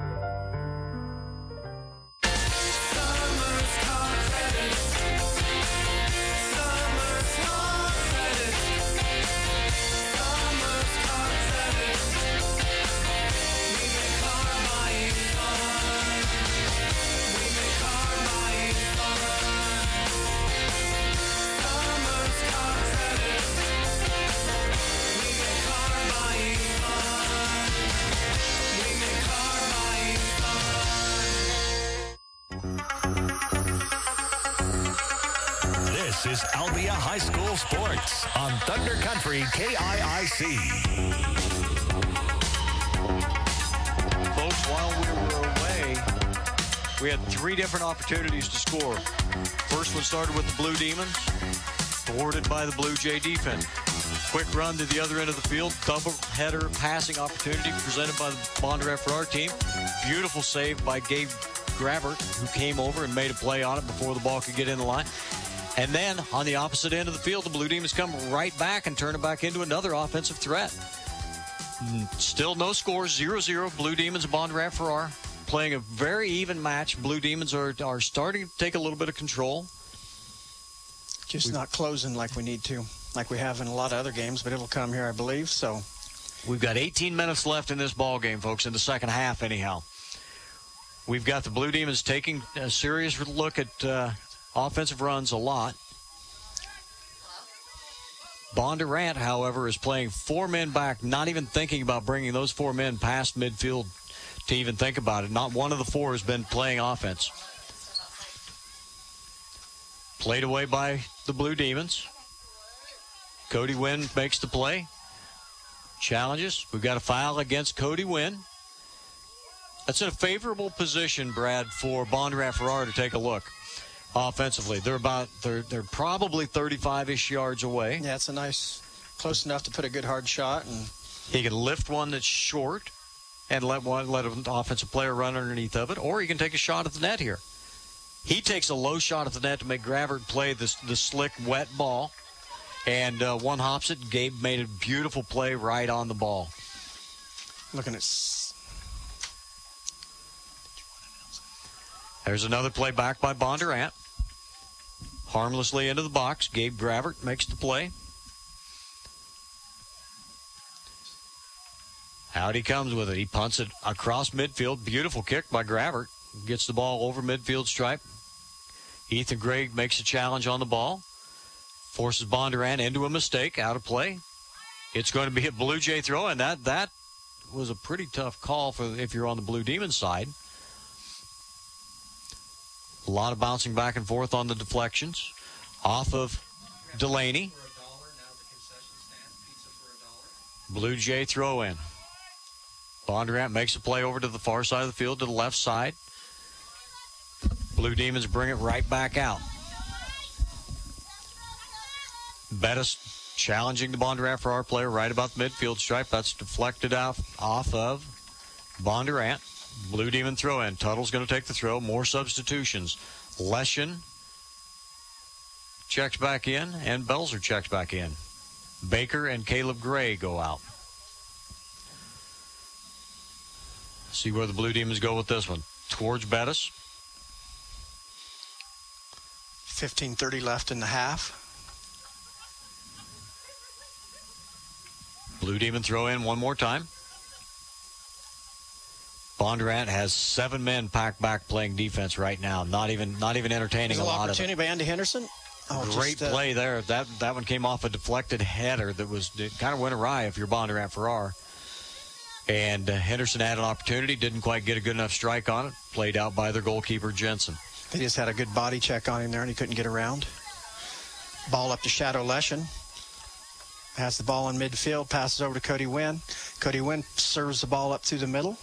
This is Albia High School Sports on Thunder Country KIIC. Folks, while we were away, we had 3 different opportunities to score. First one started with the Blue Demons, thwarted by the Blue Jay defense. Quick run to the other end of the field, double header passing opportunity presented by the Bondurant for our team. Beautiful save by Gabe Graver, who came over and made a play on it before the ball could get in the line. And then on the opposite end of the field, the Blue Demons come right back and turn it back into another offensive threat. Still no scores, 0-0. Blue Demons and Bondurant Farrar playing a very even match. Blue Demons are starting to take a little bit of control. Just not closing like we need to, like we have in a lot of other games, but it'll come here, I believe. So we've got 18 minutes left in this ball game, folks, in the second half anyhow. We've got the Blue Demons taking a serious look at offensive runs a lot. Bondurant, however, is playing 4 men back, not even thinking about bringing those 4 men past midfield to even think about it. Not one of the 4 has been playing offense. Played away by the Blue Demons. Cody Wynn makes the play. Challenges. We've got a foul against Cody Wynn. That's in a favorable position, Brad, for Bondurant Farrar to take a look offensively. They're probably 35-ish yards away. Yeah, it's a nice, close enough to put a good hard shot. And he can lift one that's short and let an offensive player run underneath of it, or he can take a shot at the net here. He takes a low shot at the net to make Gravert play the slick, wet ball, and one hops it. Gabe made a beautiful play right on the ball. Looking at... There's another play back by Bondurant. Harmlessly into the box. Gabe Gravert makes the play. Out he comes with it. He punts it across midfield. Beautiful kick by Gravert. Gets the ball over midfield stripe. Ethan Gray makes a challenge on the ball. Forces Bondurant into a mistake. Out of play. It's going to be a Blue Jay throw, and that was a pretty tough call for if you're on the Blue Demon side. A lot of bouncing back and forth on the deflections. Off of Delaney. Blue Jay throw in. Bondurant makes a play over to the far side of the field to the left side. Blue Demons bring it right back out. Bettis challenging the Bondurant for our player right about the midfield stripe. That's deflected off of Bondurant. Blue Demon throw in. Tuttle's going to take the throw. More substitutions. Leshin checks back in, and Belzer checks back in. Baker and Caleb Gray go out. See where the Blue Demons go with this one. Towards Bettis. 15:30 left in the half. Blue Demon throw in one more time. Bondurant has 7 men packed back playing defense right now. Not even entertaining a lot of it. Opportunity by Andy Henderson. Great play there. That one came off a deflected header that kind of went awry if you're Bondurant Farrar. And Henderson had an opportunity, didn't quite get a good enough strike on it. Played out by their goalkeeper, Jensen. They just had a good body check on him there, and he couldn't get around. Ball up to Shadow Leshin. Has the ball in midfield, passes over to Cody Wynn. Cody Wynn serves the ball up through the middle.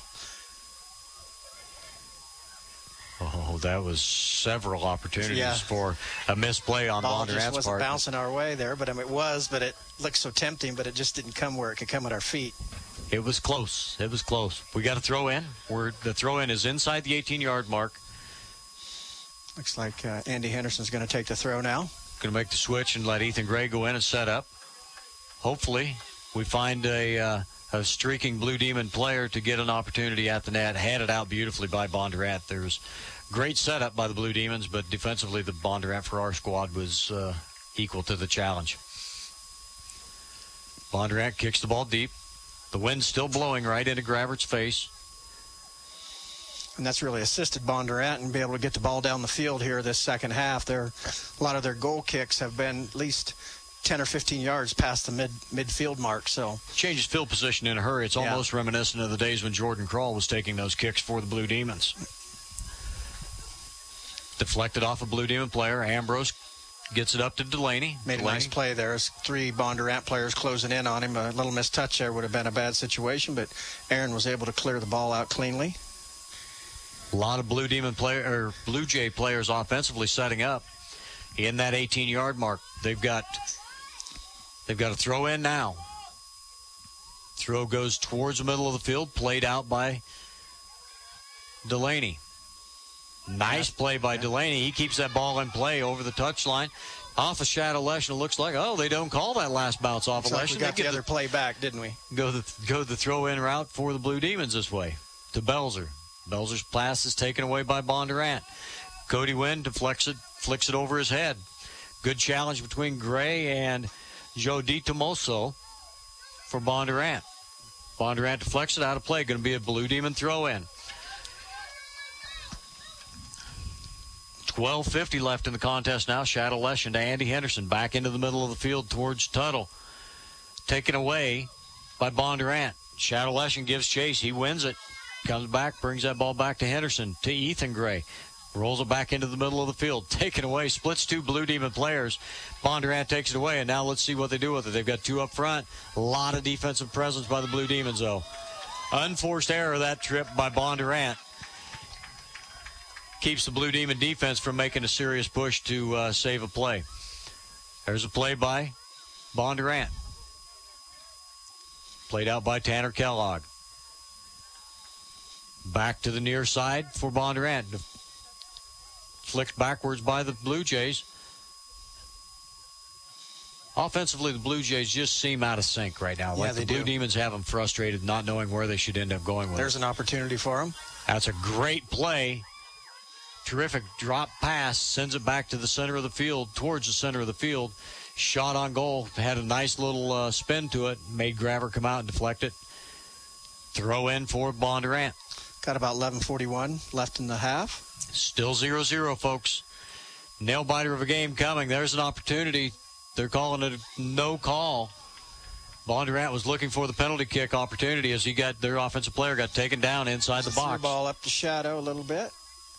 Oh, that was several opportunities for a misplay on Bondurant's part. Ball just wasn't bouncing our way there, but it was, but it looked so tempting, but it just didn't come where it could come at our feet. It was close. It was close. We got a throw in. The throw in is inside the 18-yard mark. Looks like Andy Henderson's going to take the throw now. Going to make the switch and let Ethan Gray go in and set up. Hopefully, we find a streaking Blue Demon player to get an opportunity at the net. Handed out beautifully by Bondurant. There was great setup by the Blue Demons, but defensively the Bondurant Farrar squad was equal to the challenge. Bondurant kicks the ball deep. The wind's still blowing right into Gravert's face. And that's really assisted Bondurant and be able to get the ball down the field here this second half. A lot of their goal kicks have been at least 10 or 15 yards past the midfield mark. So changes field position in a hurry. It's almost reminiscent of the days when Jordan Krall was taking those kicks for the Blue Demons. Deflected off a Blue Demon player. Ambrose gets it up to Delaney. Made a nice play there. There's 3 Bondurant players closing in on him. A little mistouch there would have been a bad situation, but Aaron was able to clear the ball out cleanly. A lot of Blue Jay players offensively setting up in that 18-yard mark. They've got a throw in now. Throw goes towards the middle of the field, played out by Delaney. Nice play by Delaney. He keeps that ball in play over the touchline. Off a Shadow Leshin. It looks like, they don't call that last bounce off of Leshin. We got the other play back, didn't we? Go the throw-in route for the Blue Demons this way to Belzer. Belzer's pass is taken away by Bondurant. Cody Wynn flicks it over his head. Good challenge between Gray and Joe DiTomoso for Bondurant. Bondurant deflects it out of play. Going to be a Blue Demon throw-in. 12:50 left in the contest now. Shadow Leshen to Andy Henderson. Back into the middle of the field towards Tuttle. Taken away by Bondurant. Shadow Leshen gives chase. He wins it. Comes back, brings that ball back to Henderson, to Ethan Gray. Rolls it back into the middle of the field. Taken away. Splits two Blue Demon players. Bondurant takes it away, and now let's see what they do with it. They've got two up front. A lot of defensive presence by the Blue Demons, though. Unforced error that trip by Bondurant. Keeps the Blue Demon defense from making a serious push to save a play. There's a play by Bondurant. Played out by Tanner Kellogg. Back to the near side for Bondurant. Flicked backwards by the Blue Jays. Offensively, the Blue Jays just seem out of sync right now. Like the Blue Demons have them frustrated, not knowing where they should end up going with it. There's an opportunity for them. That's a great play. Terrific drop pass. Sends it back to the center of the field, towards the center of the field. Shot on goal. Had a nice little spin to it. Made Graver come out and deflect it. Throw in for Bondurant. Got about 11:41 left in the half. Still 0-0, folks. Nail-biter of a game coming. There's an opportunity. They're calling it a no call. Bondurant was looking for the penalty kick opportunity as their offensive player got taken down inside the box. Ball up the shadow a little bit.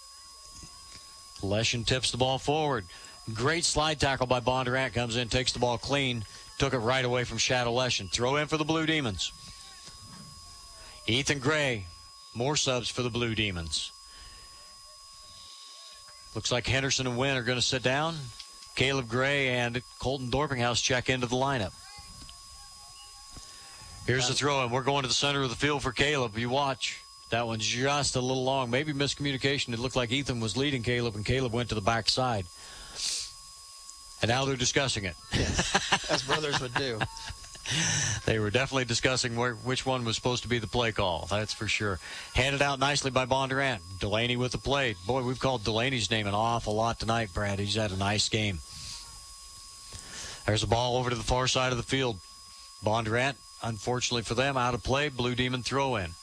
Leshen tips the ball forward. Great slide tackle by Bondurant. Comes in, takes the ball clean. Took it right away from Shadow Leshen. Throw in for the Blue Demons. Ethan Gray. More subs for the Blue Demons. Looks like Henderson and Wynn are going to sit down. Caleb Gray and Colton Dorpinghouse check into the lineup. Here's the throw, and we're going to the center of the field for Caleb. You watch. That one's just a little long. Maybe miscommunication. It looked like Ethan was leading Caleb, and Caleb went to the backside. And now they're discussing it. Yes, as brothers would do. They were definitely discussing which one was supposed to be the play call. That's for sure. Handed out nicely by Bondurant. Delaney with the play. Boy, we've called Delaney's name an awful lot tonight, Brad. He's had a nice game. There's a ball over to the far side of the field. Bondurant, unfortunately for them, out of play. Blue Demon throw in.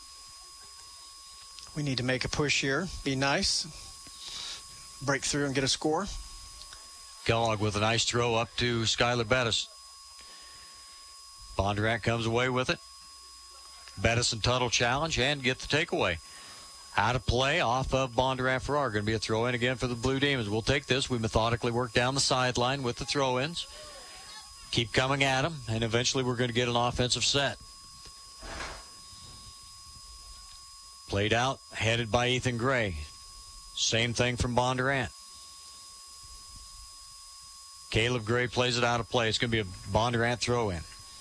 We need to make a push here. Be nice. Break through and get a score. Kellogg with a nice throw up to Skylar Bettis. Bondurant comes away with it. Bettis and Tuttle challenge and get the takeaway. Out of play off of Bondurant Farrar. Going to be a throw in again for the Blue Demons. We'll take this. We methodically work down the sideline with the throw-ins. Keep coming at them, and eventually we're going to get an offensive set. Played out, headed by Ethan Gray. Same thing from Bondurant. Caleb Gray plays it out of play. It's going to be a Bondurant throw-in.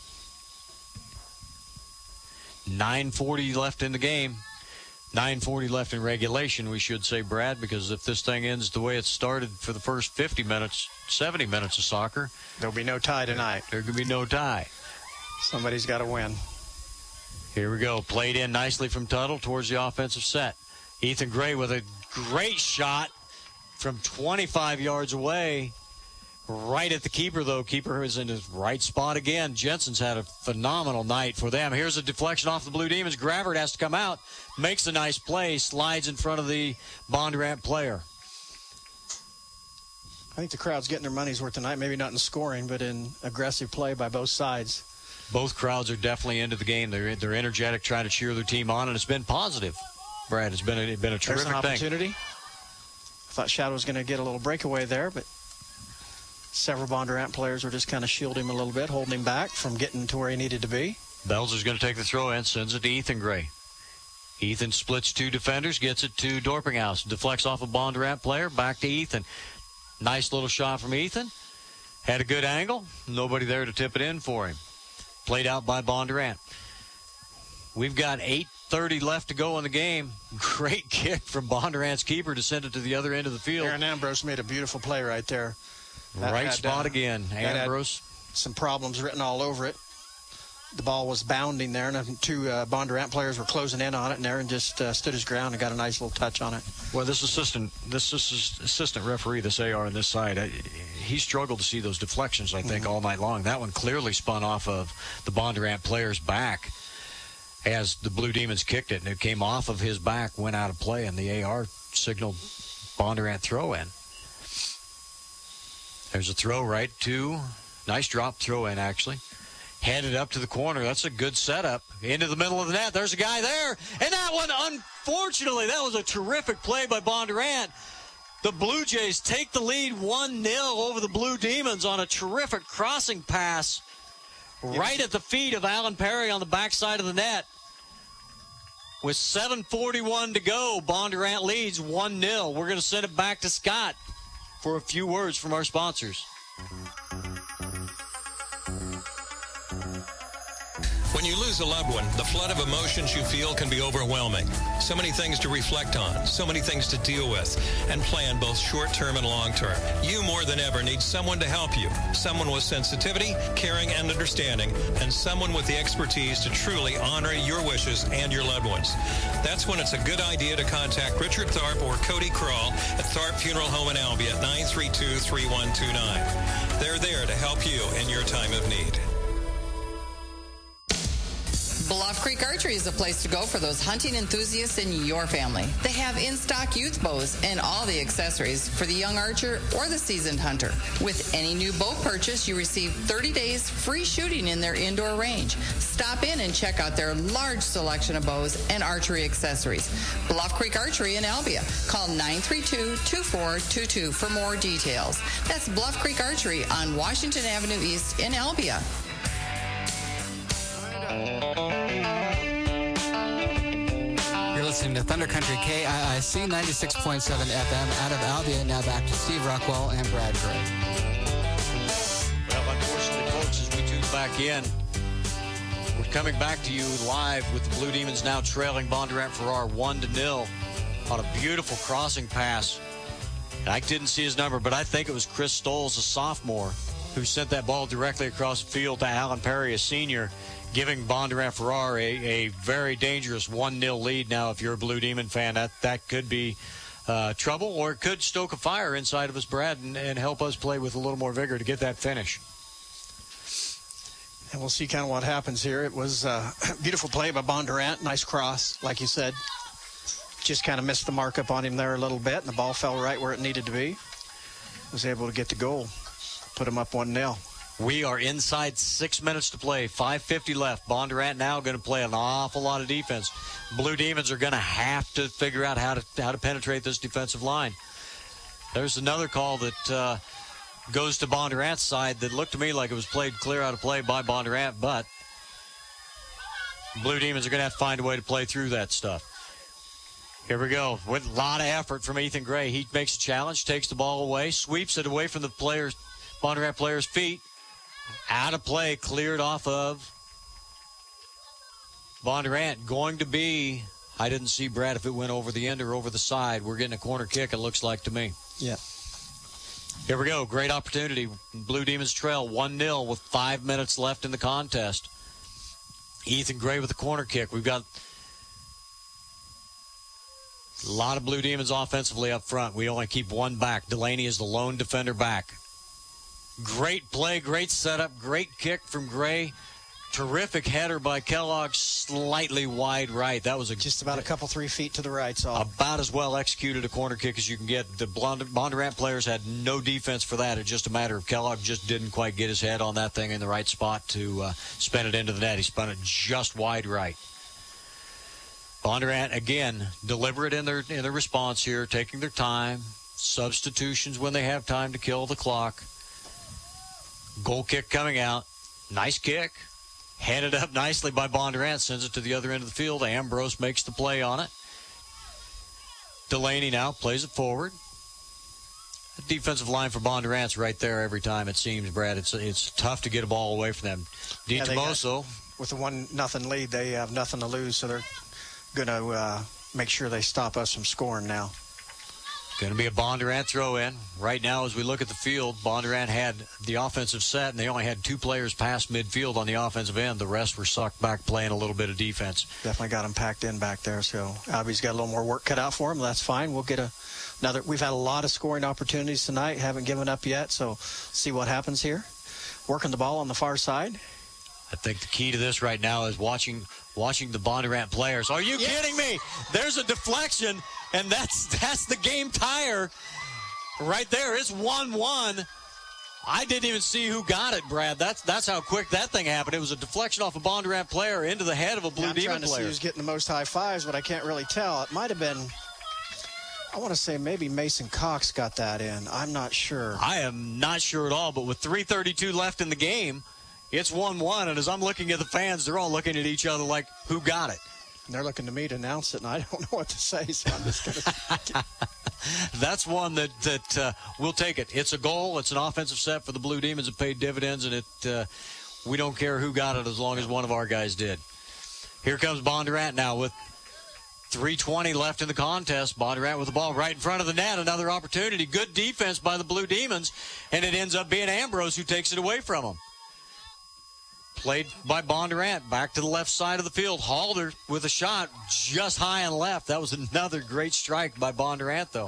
9:40 left in the game. 9:40 left in regulation, we should say, Brad, because if this thing ends the way it started for the first 50 minutes, 70 minutes of soccer, there'll be no tie tonight. There could be no tie. Somebody's got to win. Here we go. Played in nicely from Tuttle towards the offensive set. Ethan Gray with a great shot from 25 yards away. Right at the keeper, though. Keeper is in his right spot again. Jensen's had a phenomenal night for them. Here's a deflection off the Blue Demons. Gravert has to come out. Makes a nice play. Slides in front of the Bondurant player. I think the crowd's getting their money's worth tonight. Maybe not in scoring, but in aggressive play by both sides. Both crowds are definitely into the game. They're energetic, trying to cheer their team on, and it's been positive. Brad, it's been a terrific There's an opportunity. thing. I thought Shadow was going to get a little breakaway there, but several Bondurant players were just kind of shielding him a little bit, holding him back from getting to where he needed to be. Belzer's going to take the throw in, sends it to Ethan Gray. Ethan splits two defenders, gets it to Dorpinghouse. Deflects off a Bondurant player, back to Ethan. Nice little shot from Ethan. Had a good angle. Nobody there to tip it in for him. Played out by Bondurant. We've got 8:30 left to go in the game. Great kick from Bondurant's keeper to send it to the other end of the field. Aaron Ambrose made a beautiful play right there. Right spot again. Ambrose. Some problems written all over it. The ball was bounding there, and two Bondurant players were closing in on it, and Aaron just stood his ground and got a nice little touch on it. Well, this assistant referee, this AR on this side, he struggled to see those deflections, I think, all night long. That one clearly spun off of the Bondurant player's back as the Blue Demons kicked it, and it came off of his back, went out of play, and the AR signaled Bondurant throw-in. There's a throw right to, nice drop throw-in, actually. Headed up to the corner. That's a good setup. Into the middle of the net. There's a guy there. And that one, unfortunately, that was a terrific play by Bondurant. The Blue Jays take the lead 1-0 over the Blue Demons on a terrific crossing pass right at the feet of Alan Perry on the backside of the net. With 7:41 to go, Bondurant leads 1-0. We're going to send it back to Scott for a few words from our sponsors. When you lose a loved one, the flood of emotions you feel can be overwhelming. So many things to reflect on, so many things to deal with, and plan both short-term and long-term. You, more than ever, need someone to help you. Someone with sensitivity, caring, and understanding, and someone with the expertise to truly honor your wishes and your loved ones. That's when it's a good idea to contact Richard Tharp or Cody Kral at Tharp Funeral Home in Albia at 932-3129. They're there to help you in your time of need. Bluff Creek Archery is a place to go for those hunting enthusiasts in your family. They have in-stock youth bows and all the accessories for the young archer or the seasoned hunter. With any new bow purchase, you receive 30 days free shooting in their indoor range. Stop in and check out their large selection of bows and archery accessories. Bluff Creek Archery in Albia. Call 932-2422 for more details. That's Bluff Creek Archery on Washington Avenue East in Albia. You're listening to Thunder Country KIIC 96.7 FM out of Albia. Now back to Steve Rockwell and Brad Gray. Well, unfortunately, folks, as we tune back in, we're coming back to you live with the Blue Demons now trailing Bondurant Farrar 1-0 on a beautiful crossing pass. And I didn't see his number, but I think it was Chris Stoles, a sophomore, who sent that ball directly across the field to Alan Perry, a senior, giving Bondurant Farrar a very dangerous 1-0 lead. Now, if you're a Blue Demon fan, that could be trouble, or it could stoke a fire inside of us, Brad, and help us play with a little more vigor to get that finish. And we'll see kind of what happens here. It was a beautiful play by Bondurant. Nice cross, like you said. Just kind of missed the mark up on him there a little bit, and the ball fell right where it needed to be. Was able to get the goal, put him up 1-0. We are inside 6 minutes to play. 5:50 left. Bondurant now going to play an awful lot of defense. Blue Demons are going to have to figure out how to penetrate this defensive line. There's another call that goes to Bondurant's side that looked to me like it was played clear out of play by Bondurant, but Blue Demons are going to have to find a way to play through that stuff. Here we go. With a lot of effort from Ethan Gray. He makes a challenge, takes the ball away, sweeps it away from the Bondurant player's feet. Out of play, cleared off of Bondurant. Going to be, I didn't see, Brad, if it went over the end or over the side. We're getting a corner kick, it looks like to me. Yeah. Here we go. Great opportunity. Blue Demons trail 1-0 with 5 minutes left in the contest. Ethan Gray with the corner kick. We've got a lot of Blue Demons offensively up front. We only keep one back. Delaney is the lone defender back. Great play, great setup, great kick from Gray. Terrific header by Kellogg, slightly wide right. That was just about a couple 3 feet to the right. So about as well executed a corner kick as you can get. The Bondurant players had no defense for that. It's just a matter of Kellogg just didn't quite get his head on that thing in the right spot to spin it into the net. He spun it just wide right. Bondurant, again, deliberate in their response here, taking their time. Substitutions when they have time to kill the clock. Goal kick coming out. Nice kick. Headed up nicely by Bondurant. Sends it to the other end of the field. Ambrose makes the play on it. Delaney now plays it forward. The defensive line for Bondurant's right there every time, it seems, Brad. It's tough to get a ball away from them. DiTomoso. With the 1-0 lead, they have nothing to lose, so they're going to make sure they stop us from scoring now. Going to be a Bondurant throw-in. Right now, as we look at the field, Bondurant had the offensive set, and they only had 2 players past midfield on the offensive end. The rest were sucked back playing a little bit of defense. Definitely got them packed in back there, so Albie's got a little more work cut out for him. That's fine. We'll get another. We've had a lot of scoring opportunities tonight. Haven't given up yet, so see what happens here. Working the ball on the far side. I think the key to this right now is watching watching the Bondurant players. Are you kidding me? There's a deflection, and that's the game tire right there. It's 1-1. I didn't even see who got it, Brad. That's how quick that thing happened. It was a deflection off a Bondurant player into the head of a Blue Demon player. I'm trying to see who's getting the most high fives, but I can't really tell. It might have been, I want to say maybe Mason Cox got that in. I'm not sure. I am not sure at all, but with 3:32 left in the game, it's 1-1, and as I'm looking at the fans, they're all looking at each other like, who got it? And they're looking to me to announce it, and I don't know what to say, so I'm just going to... That's one that we'll take it. It's a goal. It's an offensive set for the Blue Demons. It paid dividends, and we don't care who got it as long as one of our guys did. Here comes Bondurant now with 3:20 left in the contest. Bondurant with the ball right in front of the net. Another opportunity. Good defense by the Blue Demons, and it ends up being Ambrose who takes it away from him. Played by Bondurant back to the left side of the field. Halder with a shot just high and left. That was another great strike by Bondurant, though.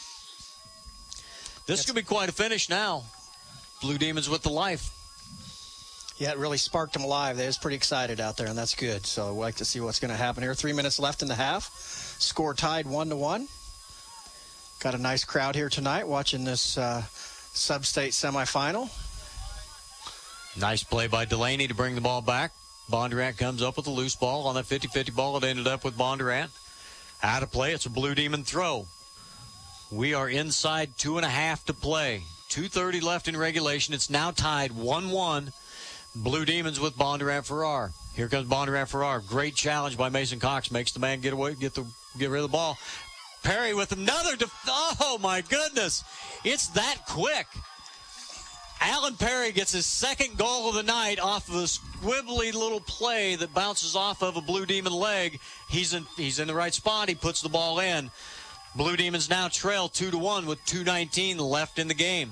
This is going to be quite a finish now. Blue Demons with the life. Yeah, it really sparked them alive. They was pretty excited out there, and that's good. So we'd like to see what's going to happen here. 3 minutes left in the half. Score tied 1-1. Got a nice crowd here tonight watching this sub-state semifinal. Nice play by Delaney to bring the ball back. Bondurant comes up with a loose ball. On that 50-50 ball, it ended up with Bondurant. Out of play, it's a Blue Demon throw. We are inside 2.5 to play. 2:30 left in regulation. It's now tied 1-1. Blue Demons with Bondurant Farrar. Here comes Bondurant Farrar. Great challenge by Mason Cox. Makes the man get away, get rid of the ball. Perry with another. Oh, my goodness. It's that quick. Alan Perry gets his second goal of the night off of a squibbly little play that bounces off of a Blue Demon leg. He's in the right spot. He puts the ball in. Blue Demons now trail 2-1 with 2:19 left in the game.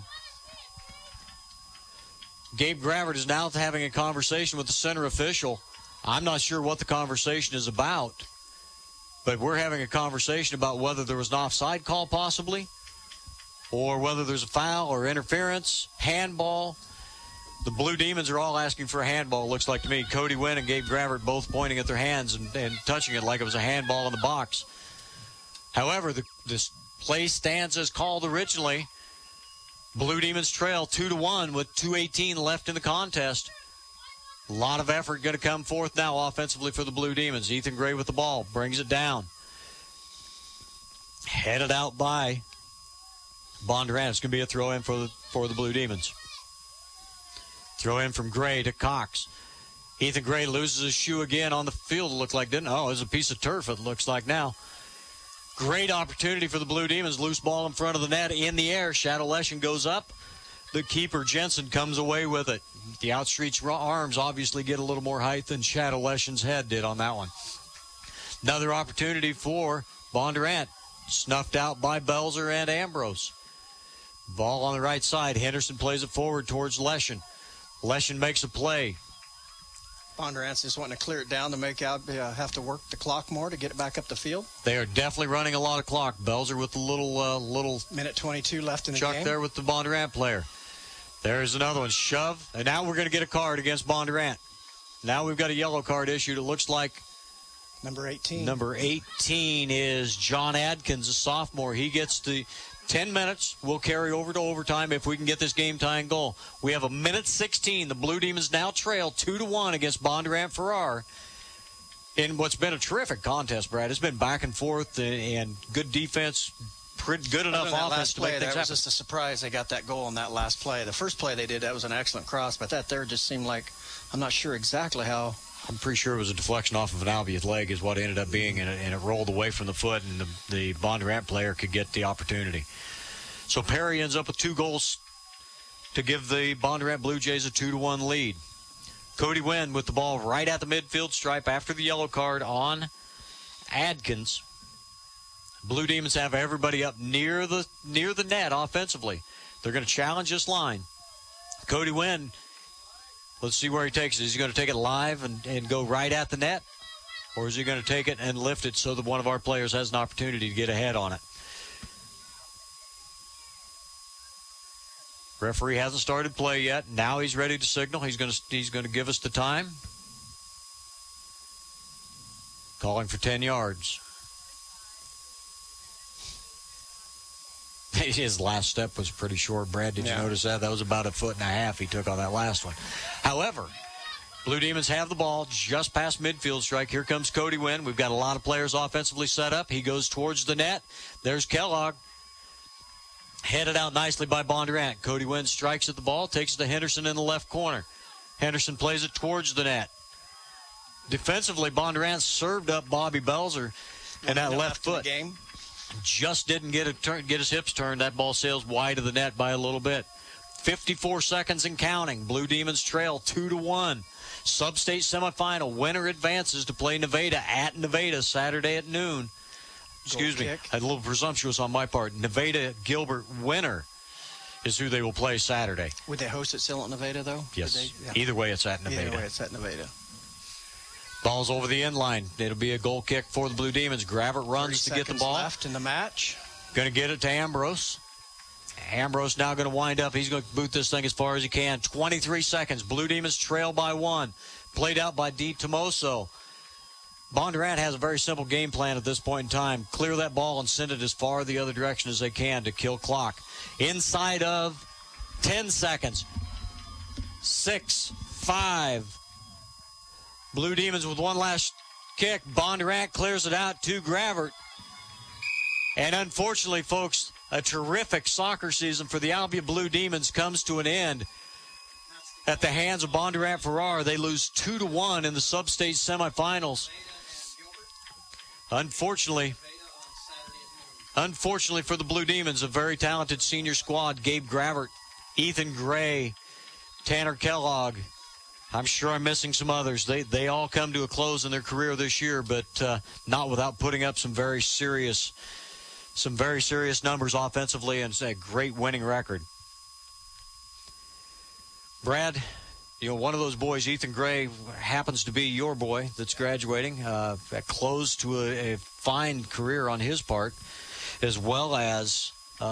Gabe Gravert is now having a conversation with the center official. I'm not sure what the conversation is about, but we're having a conversation about whether there was an offside call possibly, or whether there's a foul or interference, handball. The Blue Demons are all asking for a handball, it looks like to me. Cody Wynn and Gabe Gravert both pointing at their hands and touching it like it was a handball in the box. However, this play stands as called originally. Blue Demons trail 2-1 with 2:18 left in the contest. A lot of effort going to come forth now offensively for the Blue Demons. Ethan Gray with the ball, brings it down. Headed out by Bondurant. It's going to be a throw-in for the Blue Demons. Throw in from Gray to Cox. Ethan Gray loses his shoe again on the field, it looked like, didn't it? Oh, it was a piece of turf, it looks like now. Great opportunity for the Blue Demons. Loose ball in front of the net in the air. Shadow Leshin goes up. The keeper, Jensen, comes away with it. The outstretched arms obviously get a little more height than Shadow Leshin's head did on that one. Another opportunity for Bondurant. Snuffed out by Belzer and Ambrose. Ball on the right side. Henderson plays it forward towards Leshin. Leshin makes a play. Bondurant's just wanting to clear it down to make out have to work the clock more to get it back up the field. They are definitely running a lot of clock. Belzer with the little minute 22 left in the chuck game. There with the Bondurant player. There's another one. Shove. And now we're going to get a card against Bondurant. Now we've got a yellow card issued. It looks like number 18. Number 18 is John Adkins, a sophomore. He gets the 10 minutes. We'll carry over to overtime if we can get this game-tying goal. We have a minute 16. The Blue Demons now trail 2-1 against Bondurant Farrar in what's been a terrific contest, Brad. It's been back and forth and good defense, good enough offense to make things happen. That was just a surprise they got that goal on that last play. The first play they did, that was an excellent cross, but that there just seemed like, I'm not sure exactly how. I'm pretty sure it was a deflection off of an Albion leg is what it ended up being, and it rolled away from the foot, and the Bondurant player could get the opportunity. So Perry ends up with 2 goals to give the Bondurant Blue Jays a 2-1 lead. Cody Wynn with the ball right at the midfield stripe after the yellow card on Adkins. Blue Demons have everybody up near the net offensively. They're going to challenge this line. Cody Wynn, let's see where he takes it. Is he going to take it live and go right at the net? Or is he going to take it and lift it so that one of our players has an opportunity to get ahead on it? Referee hasn't started play yet. Now he's ready to signal. He's going to give us the time. calling for 10 yards. His last step was pretty short. Brad, did you notice that? That was about 1.5 feet he took on that last one. However, Blue Demons have the ball just past midfield strike. Here comes Cody Wynn. We've got a lot of players offensively set up. He goes towards the net. There's Kellogg. Headed out nicely by Bondurant. Cody Wynn strikes at the ball, takes it to Henderson in the left corner. Henderson plays it towards the net. Defensively, Bondurant served up Bobby Belzer and that left foot. Just didn't get his hips turned. That ball sails wide of the net by a little bit. 54 seconds and counting. Blue Demons trail 2-1. Sub-state semifinal. Winner advances to play Nevada at Nevada Saturday at noon. Excuse me. A little presumptuous on my part. Nevada Gilbert winner is who they will play Saturday. Would they host it still at Nevada, though? Yes. Either way, it's at Nevada. Either way, it's at Nevada. Ball's over the end line. It'll be a goal kick for the Blue Demons. Gravett runs to get the ball. Left in the match. Going to get it to Ambrose. Ambrose now going to wind up. He's going to boot this thing as far as he can. 23 seconds. Blue Demons trail by 1. Played out by D. Tomoso. Bondurant has a very simple game plan at this point in time. Clear that ball and send it as far the other direction as they can to kill clock. Inside of 10 seconds. 6, 5. Blue Demons with one last kick. Bondurant clears it out to Gravett. And unfortunately, folks, a terrific soccer season for the Albia Blue Demons comes to an end at the hands of Bondurant Farrar. They lose 2-1 in the sub-state semifinals. Unfortunately for the Blue Demons, a very talented senior squad. Gabe Gravett, Ethan Gray, Tanner Kellogg. I'm sure I'm missing some others. They all come to a close in their career this year, but not without putting up some very serious numbers offensively and a great winning record. Brad, one of those boys, Ethan Gray, happens to be your boy that's graduating. Close to a fine career on his part, as well as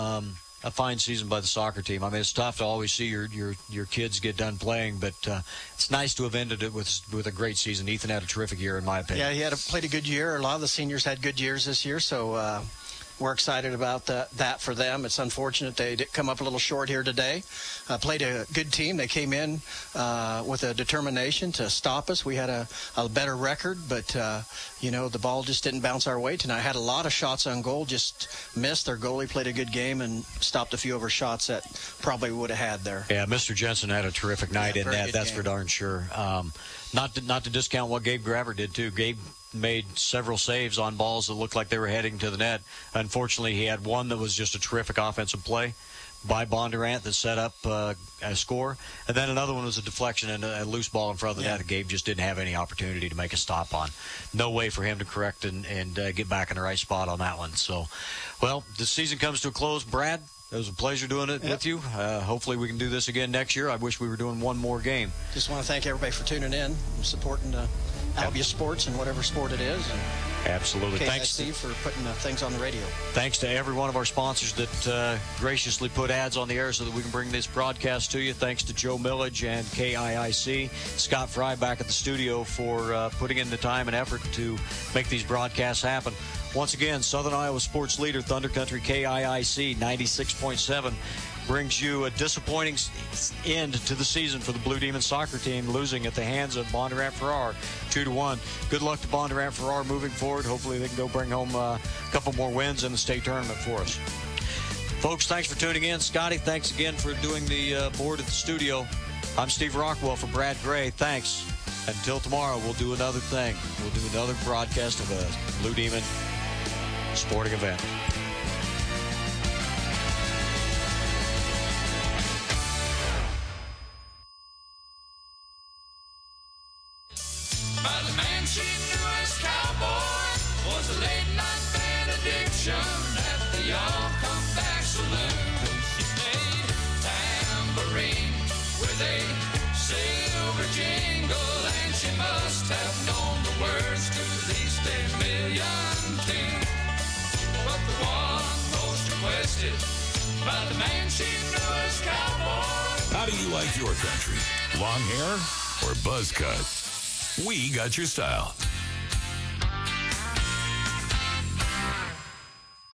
a fine season by the soccer team. I mean, it's tough to always see your kids get done playing, but it's nice to have ended it with a great season. Ethan had a terrific year, in my opinion. Yeah, he played a good year. A lot of the seniors had good years this year, so we're excited about that for them. It's unfortunate they did come up a little short here today. Played a good team. They came in with a determination to stop us. We had a better record, but, the ball just didn't bounce our way tonight. Had a lot of shots on goal, just missed. Their goalie played a good game and stopped a few of our shots that probably would have had there. Yeah, Mr. Jensen had a terrific night in that. That's for darn sure. Not to discount what Gabe Gravett did, too. Gabe made several saves on balls that looked like they were heading to the net. Unfortunately, he had one that was just a terrific offensive play by Bondurant that set up a score. And then another one was a deflection and a loose ball in front of the net that Gabe just didn't have any opportunity to make a stop on. No way for him to correct and get back in the right spot on that one. So, well, the season comes to a close. Brad, it was a pleasure doing it with you. Hopefully we can do this again next year. I wish we were doing one more game. Just want to thank everybody for tuning in and supporting Albia Sports and whatever sport it is. Absolutely. Thanks, Steve, for putting things on the radio. Thanks to every one of our sponsors that graciously put ads on the air so that we can bring this broadcast to you. Thanks to Joe Millage and KIIC. Scott Fry back at the studio for putting in the time and effort to make these broadcasts happen. Once again, Southern Iowa sports leader, Thunder Country KIIC 96.7. brings you a disappointing end to the season for the Blue Demon soccer team, losing at the hands of Bondurant Farrar 2-1. Good luck to Bondurant Farrar moving forward. Hopefully they can go bring home a couple more wins in the state tournament for us. Folks, thanks for tuning in. Scotty, thanks again for doing the board at the studio. I'm Steve Rockwell for Brad Gray. Thanks. Until tomorrow, we'll do another thing. We'll do another broadcast of a Blue Demon sporting event. By the man she knew as cowboy was a late-night benediction at the Y'all Come Back Saloon. She played tambourine with a silver jingle, and she must have known the words to at least a million tunes. But the one most requested by the man she knew as cowboy. How do you like your country? Long hair or buzz cut? We got your style.